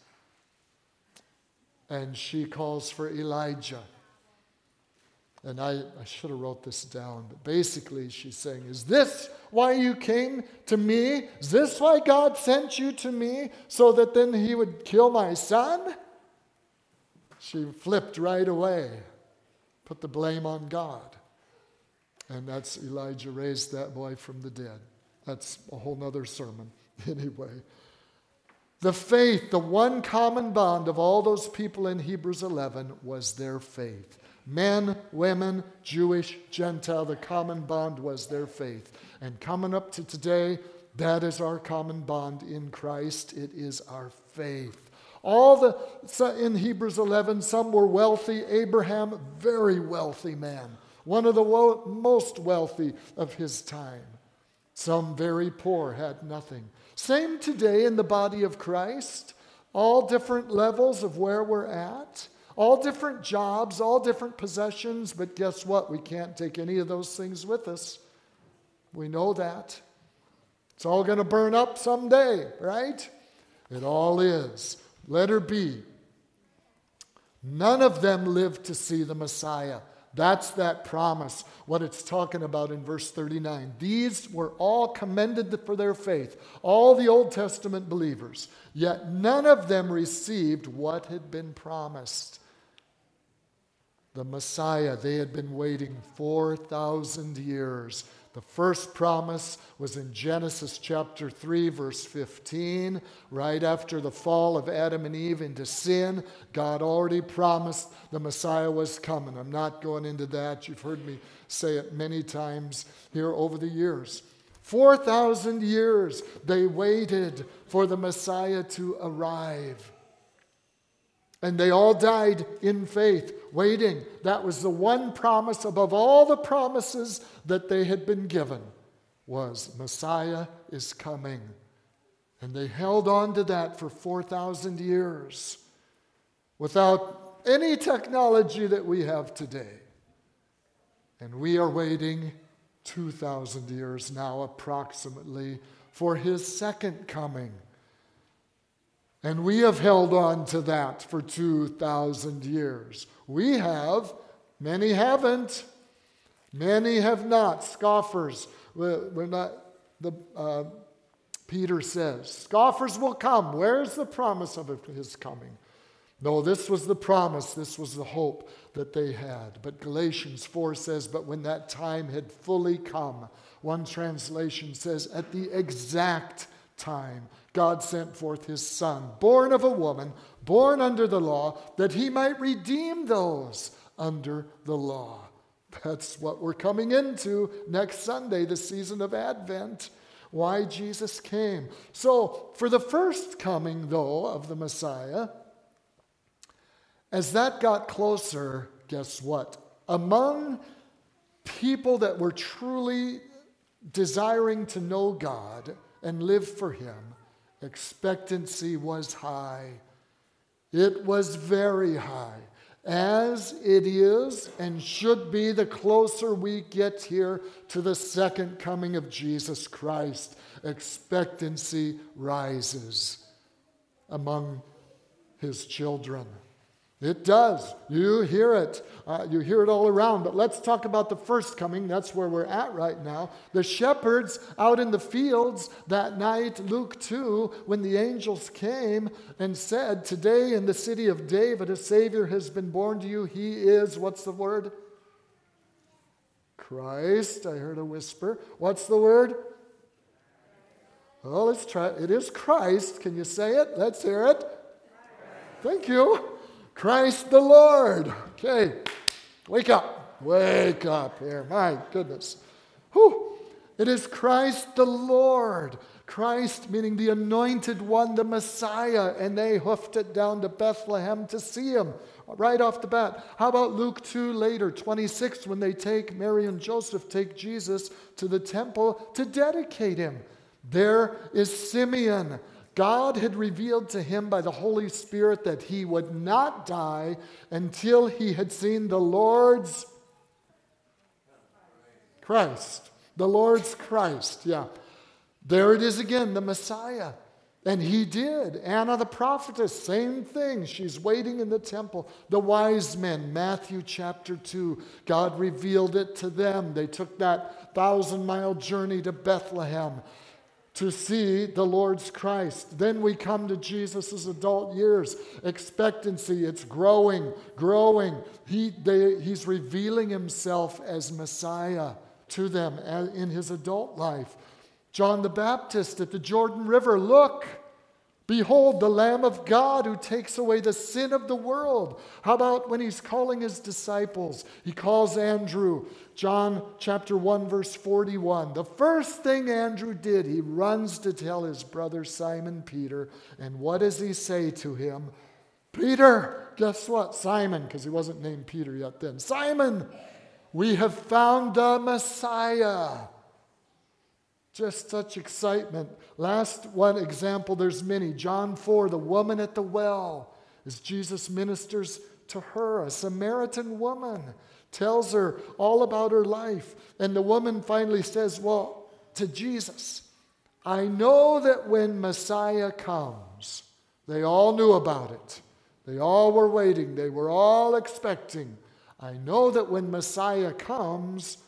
And she calls for Elijah. And I should have wrote this down, but basically she's saying, is this why you came to me? Is this why God sent you to me? So that then he would kill my son? She flipped right away, put the blame on God. And that's Elijah raised that boy from the dead. That's a whole nother sermon anyway. The faith, the one common bond of all those people in Hebrews 11 was their faith. Men, women, Jewish, Gentile, the common bond was their faith. And coming up to today, that is our common bond in Christ. It is our faith. In Hebrews 11, some were wealthy. Abraham, very wealthy man. One of the most wealthy of his time. Some very poor, had nothing. Same today in the body of Christ. All different levels of where we're at. All different jobs, all different possessions. But guess what? We can't take any of those things with us. We know that. It's all going to burn up someday, right? It all is. Letter B. None of them lived to see the Messiah. That's that promise, what it's talking about in verse 39. These were all commended for their faith, all the Old Testament believers, yet none of them received what had been promised. The Messiah, they had been waiting 4,000 years. The first promise was in Genesis chapter 3, verse 15. Right after the fall of Adam and Eve into sin, God already promised the Messiah was coming. I'm not going into that. You've heard me say it many times here over the years. 4,000 years they waited for the Messiah to arrive. And they all died in faith, waiting. That was the one promise above all the promises that they had been given, was Messiah is coming. And they held on to that for 4,000 years without any technology that we have today. And we are waiting 2,000 years now approximately for his second coming. And we have held on to that for 2,000 years. We have, many haven't, many have not. Scoffers, we're not, Peter says, scoffers will come. Where's the promise of his coming? No, this was the promise, this was the hope that they had. But Galatians 4 says, but when that time had fully come, one translation says, at the exact time, God sent forth his Son, born of a woman, born under the law, that he might redeem those under the law. That's what we're coming into next Sunday, the season of Advent, why Jesus came. So, for the first coming, though, of the Messiah, as that got closer, guess what? Among people that were truly desiring to know God and live for him, expectancy was high. It was very high, as it is and should be the closer we get here to the second coming of Jesus Christ. Expectancy rises among his children. It does. You hear it. You hear it all around. But let's talk about the first coming. That's where we're at right now. The shepherds out in the fields that night, Luke 2, when the angels came and said, today in the city of David, a Savior has been born to you. He is, what's the word? Christ. I heard a whisper. What's the word? Well, let's try. It is Christ. Can you say it? Let's hear it. Thank you. Christ the Lord. Okay, wake up. Wake up here. My goodness. Whew. It is Christ the Lord. Christ meaning the anointed one, the Messiah. And they hoofed it down to Bethlehem to see him right off the bat. How about Luke 2 later, 26, when they take Mary and Joseph, take Jesus to the temple to dedicate him. There is Simeon. God had revealed to him by the Holy Spirit that he would not die until he had seen the Lord's Christ. The Lord's Christ, yeah. There it is again, the Messiah. And he did. Anna the prophetess, same thing. She's waiting in the temple. The wise men, Matthew chapter 2, God revealed it to them. They took that 1,000-mile journey to Bethlehem to see the Lord's Christ. Then we come to Jesus' adult years. Expectancy, it's growing. He's revealing himself as Messiah to them in his adult life. John the Baptist at the Jordan River, look, behold the Lamb of God who takes away the sin of the world. How about when he's calling his disciples? He calls Andrew. John chapter 1 verse 41. The first thing Andrew did, he runs to tell his brother Simon Peter. And what does he say to him? Peter, guess what? Simon, because he wasn't named Peter yet then. Simon, we have found the Messiah. Just such excitement. Last one example, there's many. John 4, the woman at the well, as Jesus ministers to her, a Samaritan woman, tells her all about her life. And the woman finally says, well, to Jesus, I know that when Messiah comes, they all knew about it. They all were waiting. They were all expecting. I know that when Messiah comes,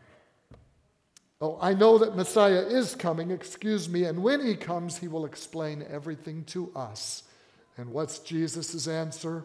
I know that Messiah is coming, and when he comes, he will explain everything to us. And what's Jesus' answer?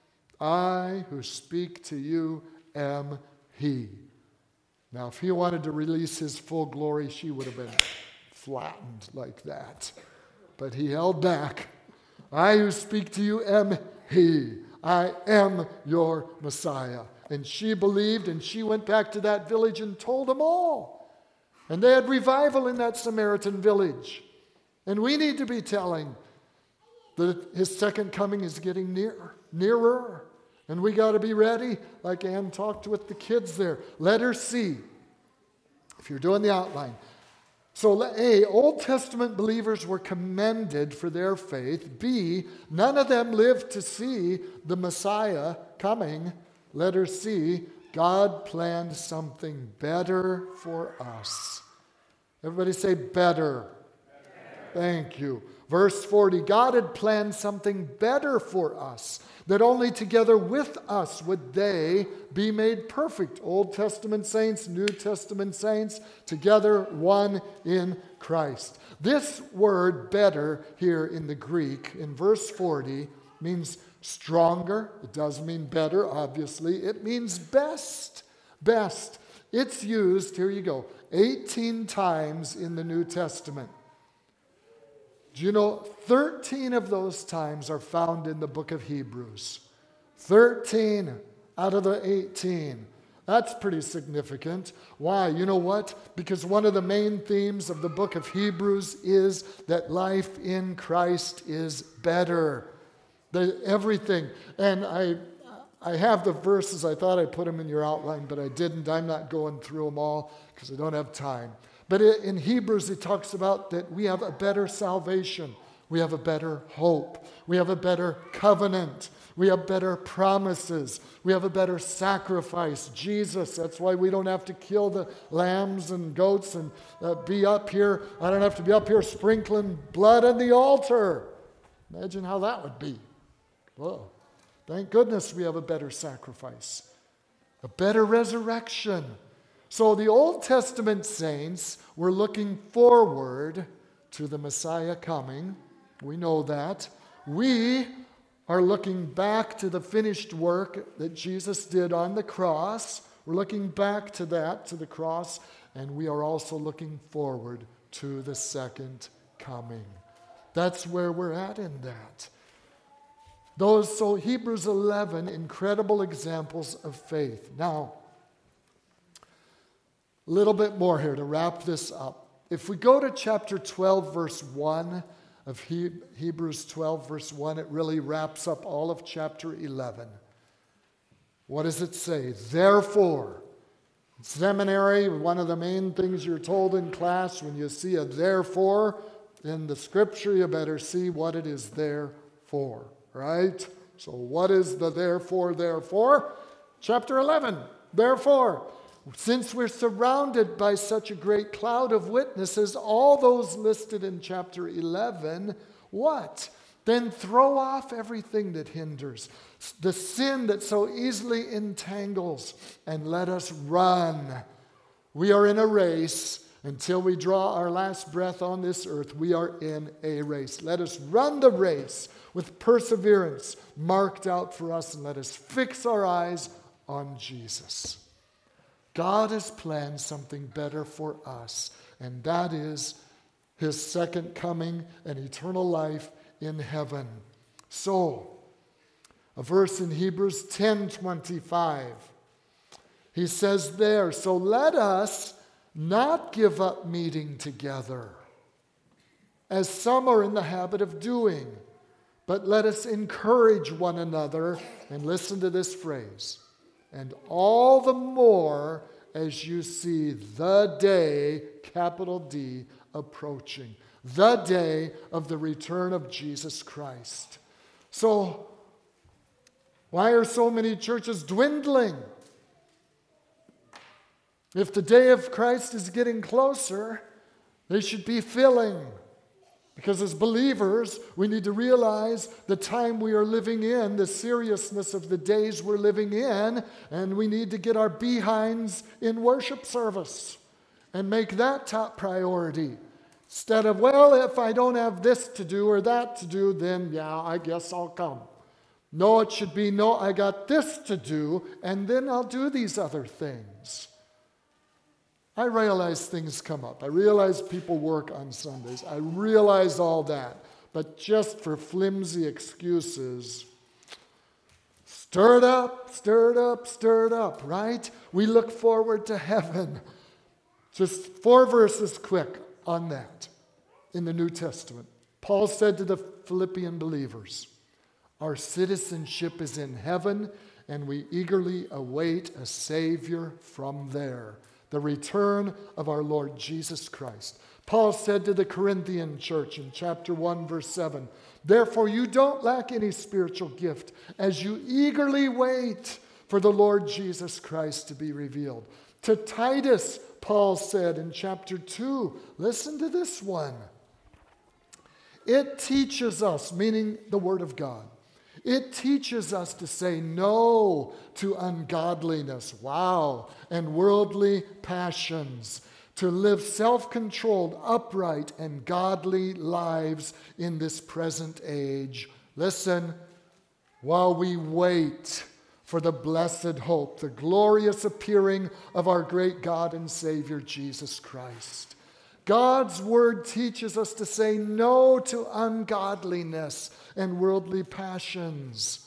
I who speak to you am he. Now, if he wanted to release his full glory, she would have been flattened like that. But he held back. I who speak to you am he. I am your Messiah. And she believed, and she went back to that village and told them all. And they had revival in that Samaritan village. And we need to be telling that his second coming is getting nearer. And we got to be ready, like Ann talked with the kids there. Letter C, if you're doing the outline. So A, Old Testament believers were commended for their faith. B, none of them lived to see the Messiah coming. Letter C, God planned something better for us. Everybody say better. Thank you. Verse 40, God had planned something better for us, that only together with us would they be made perfect. Old Testament saints, New Testament saints, together one in Christ. This word better here in the Greek, in verse 40, means stronger. It does mean better, obviously. It means best. Best. It's used, here you go, 18 times in the New Testament. Do you know 13 of those times are found in the book of Hebrews? 13 out of the 18. That's pretty significant. Why? You know what? Because one of the main themes of the book of Hebrews is that life in Christ is better. Everything. And I have the verses. I thought I put them in your outline, but I didn't. I'm not going through them all because I don't have time. But in Hebrews, it talks about that we have a better salvation. We have a better hope. We have a better covenant. We have better promises. We have a better sacrifice. Jesus, that's why we don't have to kill the lambs and goats and be up here. I don't have to be up here sprinkling blood on the altar. Imagine how that would be. Whoa. Thank goodness we have a better sacrifice, a better resurrection. So the Old Testament saints were looking forward to the Messiah coming. We know that. We are looking back to the finished work that Jesus did on the cross. We're looking back to that, to the cross, and we are also looking forward to the second coming. That's where we're at in that. So Hebrews 11, incredible examples of faith. Now, a little bit more here to wrap this up. If we go to chapter 12, verse 1 of Hebrews 12, verse 1, it really wraps up all of chapter 11. What does it say? Therefore, seminary, one of the main things you're told in class, when you see a therefore in the scripture, you better see what it is there for, right? So what is the therefore? Chapter 11, therefore, since we're surrounded by such a great cloud of witnesses, all those listed in chapter 11, what? Then throw off everything that hinders, the sin that so easily entangles, and let us run. We are in a race. Until we draw our last breath on this earth, we are in a race. Let us run the race with perseverance marked out for us, and let us fix our eyes on Jesus. God has planned something better for us, and that is his second coming and eternal life in heaven. So, a verse in Hebrews 10:25. He says there, so let us not give up meeting together, as some are in the habit of doing, but let us encourage one another, and listen to this phrase, and all the more as you see the day, capital D, approaching, the day of the return of Jesus Christ. So, why are so many churches dwindling? If the day of Christ is getting closer, they should be filling. Because as believers, we need to realize the time we are living in, the seriousness of the days we're living in, and we need to get our behinds in worship service and make that top priority. Instead of, well, if I don't have this to do or that to do, then yeah, I guess I'll come. No, it should be, no, I got this to do, and then I'll do these other things. I realize things come up. I realize people work on Sundays. I realize all that. But just for flimsy excuses, stir it up, stir it up, stir it up, right? We look forward to heaven. Just 4 verses quick on that in the New Testament. Paul said to the Philippian believers, our citizenship is in heaven, and we eagerly await a Savior from there, the return of our Lord Jesus Christ. Paul said to the Corinthian church in chapter 1, verse 7, therefore you don't lack any spiritual gift as you eagerly wait for the Lord Jesus Christ to be revealed. To Titus, Paul said in chapter 2, listen to this one. It teaches us, meaning the Word of God, it teaches us to say no to ungodliness, and worldly passions, to live self-controlled, upright, and godly lives in this present age. Listen, while we wait for the blessed hope, the glorious appearing of our great God and Savior, Jesus Christ. God's word teaches us to say no to ungodliness and worldly passions.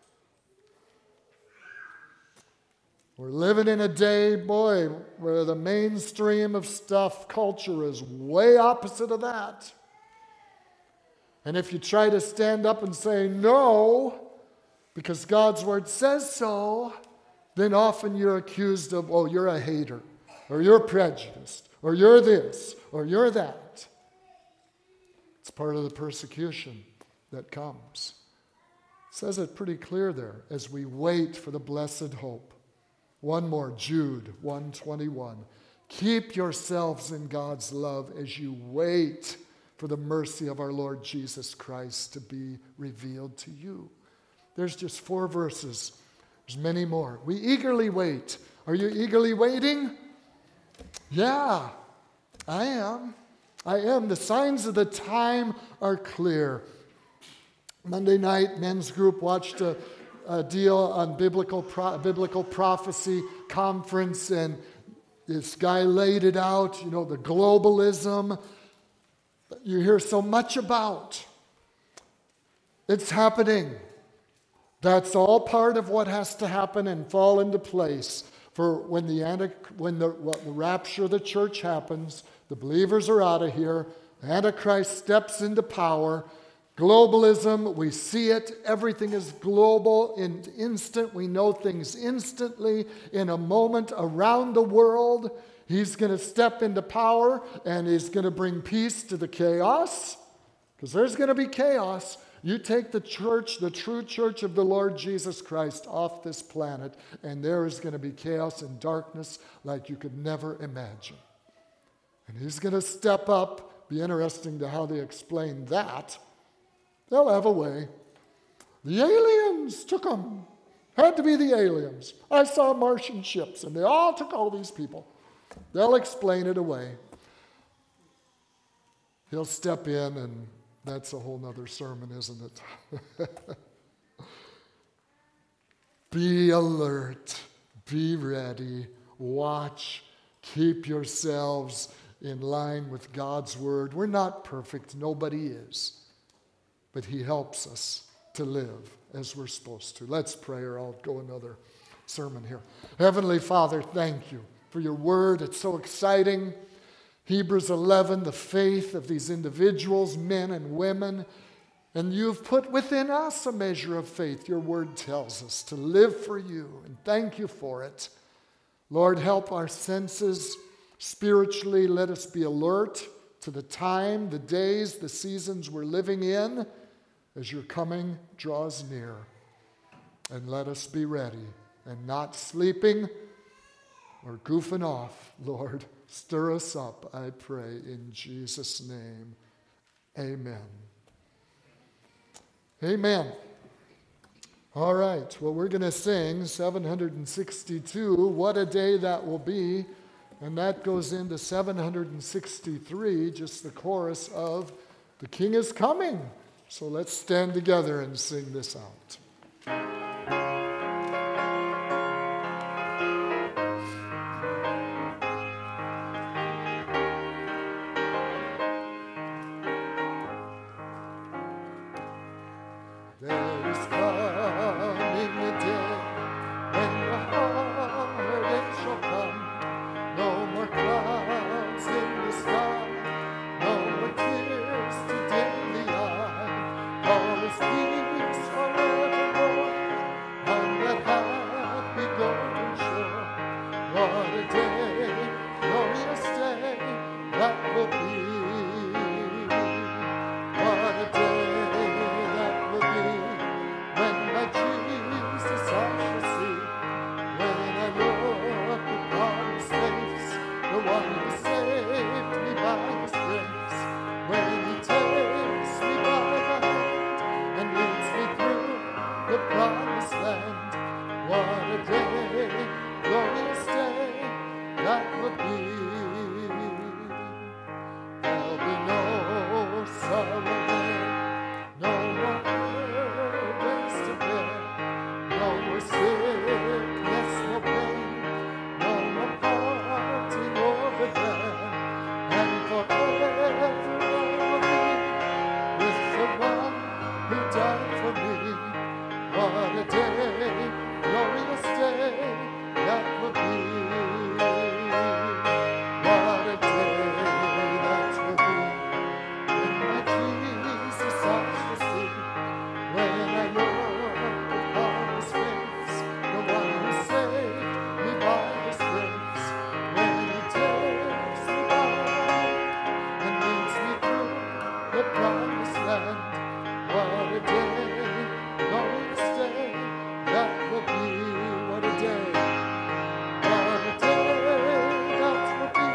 We're living in a day, where the mainstream of culture is way opposite of that. And if you try to stand up and say no, because God's word says so, then often you're accused of, you're a hater, or you're prejudiced, or you're this, or you're that. It's part of the persecution that comes. It says it pretty clear there, as we wait for the blessed hope. One more, Jude 1:21. Keep yourselves in God's love as you wait for the mercy of our Lord Jesus Christ to be revealed to you. There's just 4 verses. There's many more. We eagerly wait. Are you eagerly waiting? Yeah, I am. I am. The signs of the time are clear. Monday night, men's group watched a deal on biblical prophecy conference, and this guy laid it out, the globalism that you hear so much about. It's happening. That's all part of what has to happen and fall into place for when the rapture of the church happens. The believers are out of here. The Antichrist steps into power. Globalism, we see it. Everything is global and instant. We know things instantly in a moment around the world. He's going to step into power and he's going to bring peace to the chaos, because there's going to be chaos. You take the church, the true church of the Lord Jesus Christ, off this planet, and there is going to be chaos and darkness like you could never imagine. And he's going to step up. Be interesting to how they explain that. They'll have a way. The aliens took them. Had to be the aliens. I saw Martian ships, and they all took all these people. They'll explain it away. He'll step in, and that's a whole nother sermon, isn't it? Be alert. Be ready. Watch. Keep yourselves in line with God's word. We're not perfect. Nobody is. But he helps us to live as we're supposed to. Let's pray, or I'll go another sermon here. Heavenly Father, thank you for your word. It's so exciting. Hebrews 11, the faith of these individuals, men and women. And you've put within us a measure of faith. Your word tells us to live for you, and thank you for it. Lord, help our senses spiritually. Let us be alert to the time, the days, the seasons we're living in as your coming draws near. And let us be ready and not sleeping or goofing off. Lord, stir us up, I pray, in Jesus' name. Amen. Amen. All right, well, we're going to sing 762, What a Day That Will Be. And that goes into 763, just the chorus of The King is Coming. So let's stand together and sing this out. There is coming a day when the heartache shall come. No more clouds in the sky, no more tears to dim the eye. All is peace forevermore on that happy golden shore. What a day, glorious day that will be. What a day that will be when my Jesus I shall see. When I look upon his face, the one who saved me by his grace. When he takes me by the hand and leads me through the promised land. What a day, glorious day that will be. There'll be no sorrow there, no more burdens to bear, no more sickness, no pain, no more parting over there, and forever I will be with the one who died for me. What a day, glorious day that will be. What a day that will be when my Jesus I shall see. When I look upon his face, the one who saved me by his grace. When he takes me by the hand and leads me through the promised land. What a day, glorious day that will be. What a day, what a day that will be.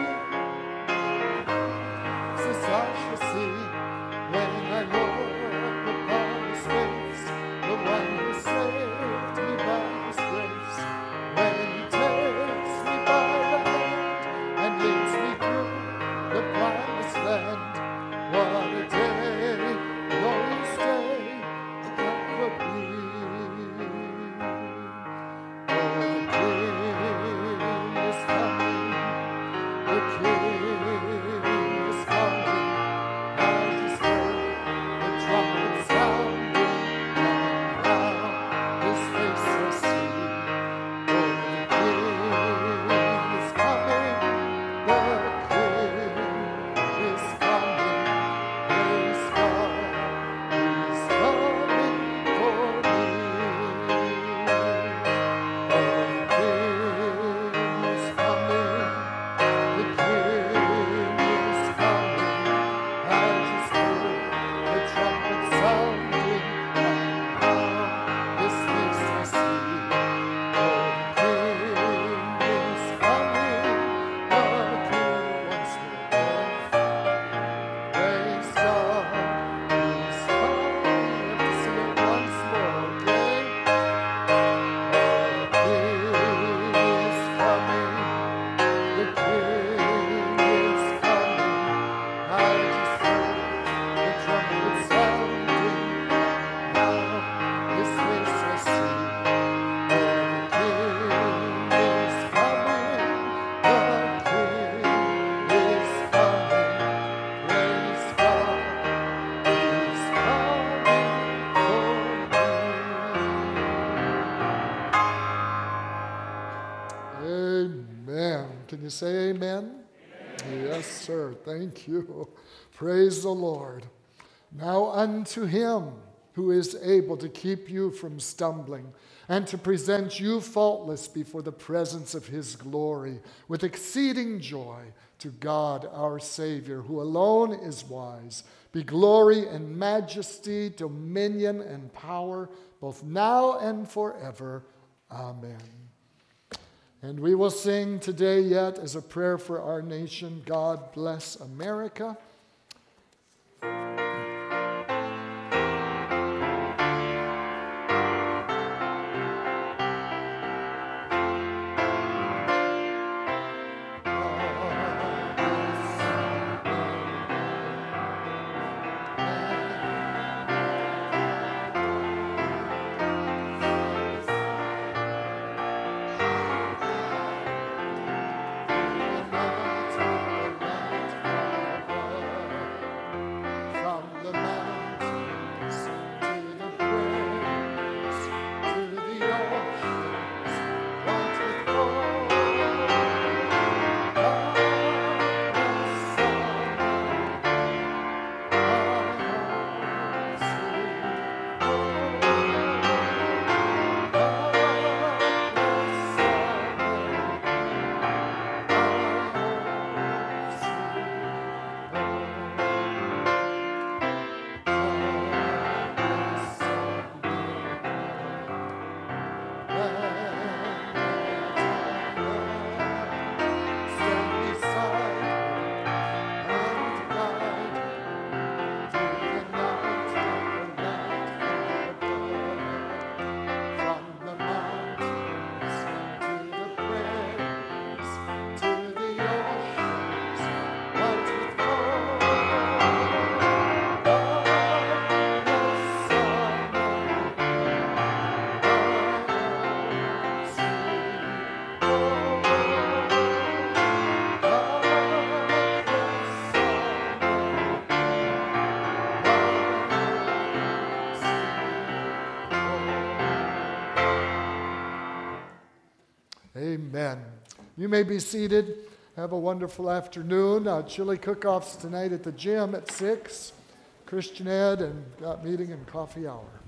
Since I shall see when I look upon his face, the one who saved say amen? Amen. Yes, sir. Thank you. Praise the Lord. Now unto him who is able to keep you from stumbling and to present you faultless before the presence of his glory with exceeding joy, to God our Savior, who alone is wise, be glory and majesty, dominion and power, both now and forever. Amen. And we will sing today yet as a prayer for our nation, God bless America. Amen. You may be seated. Have a wonderful afternoon. Chili cook-offs tonight at the gym at 6. Christian Ed and meeting and coffee hour.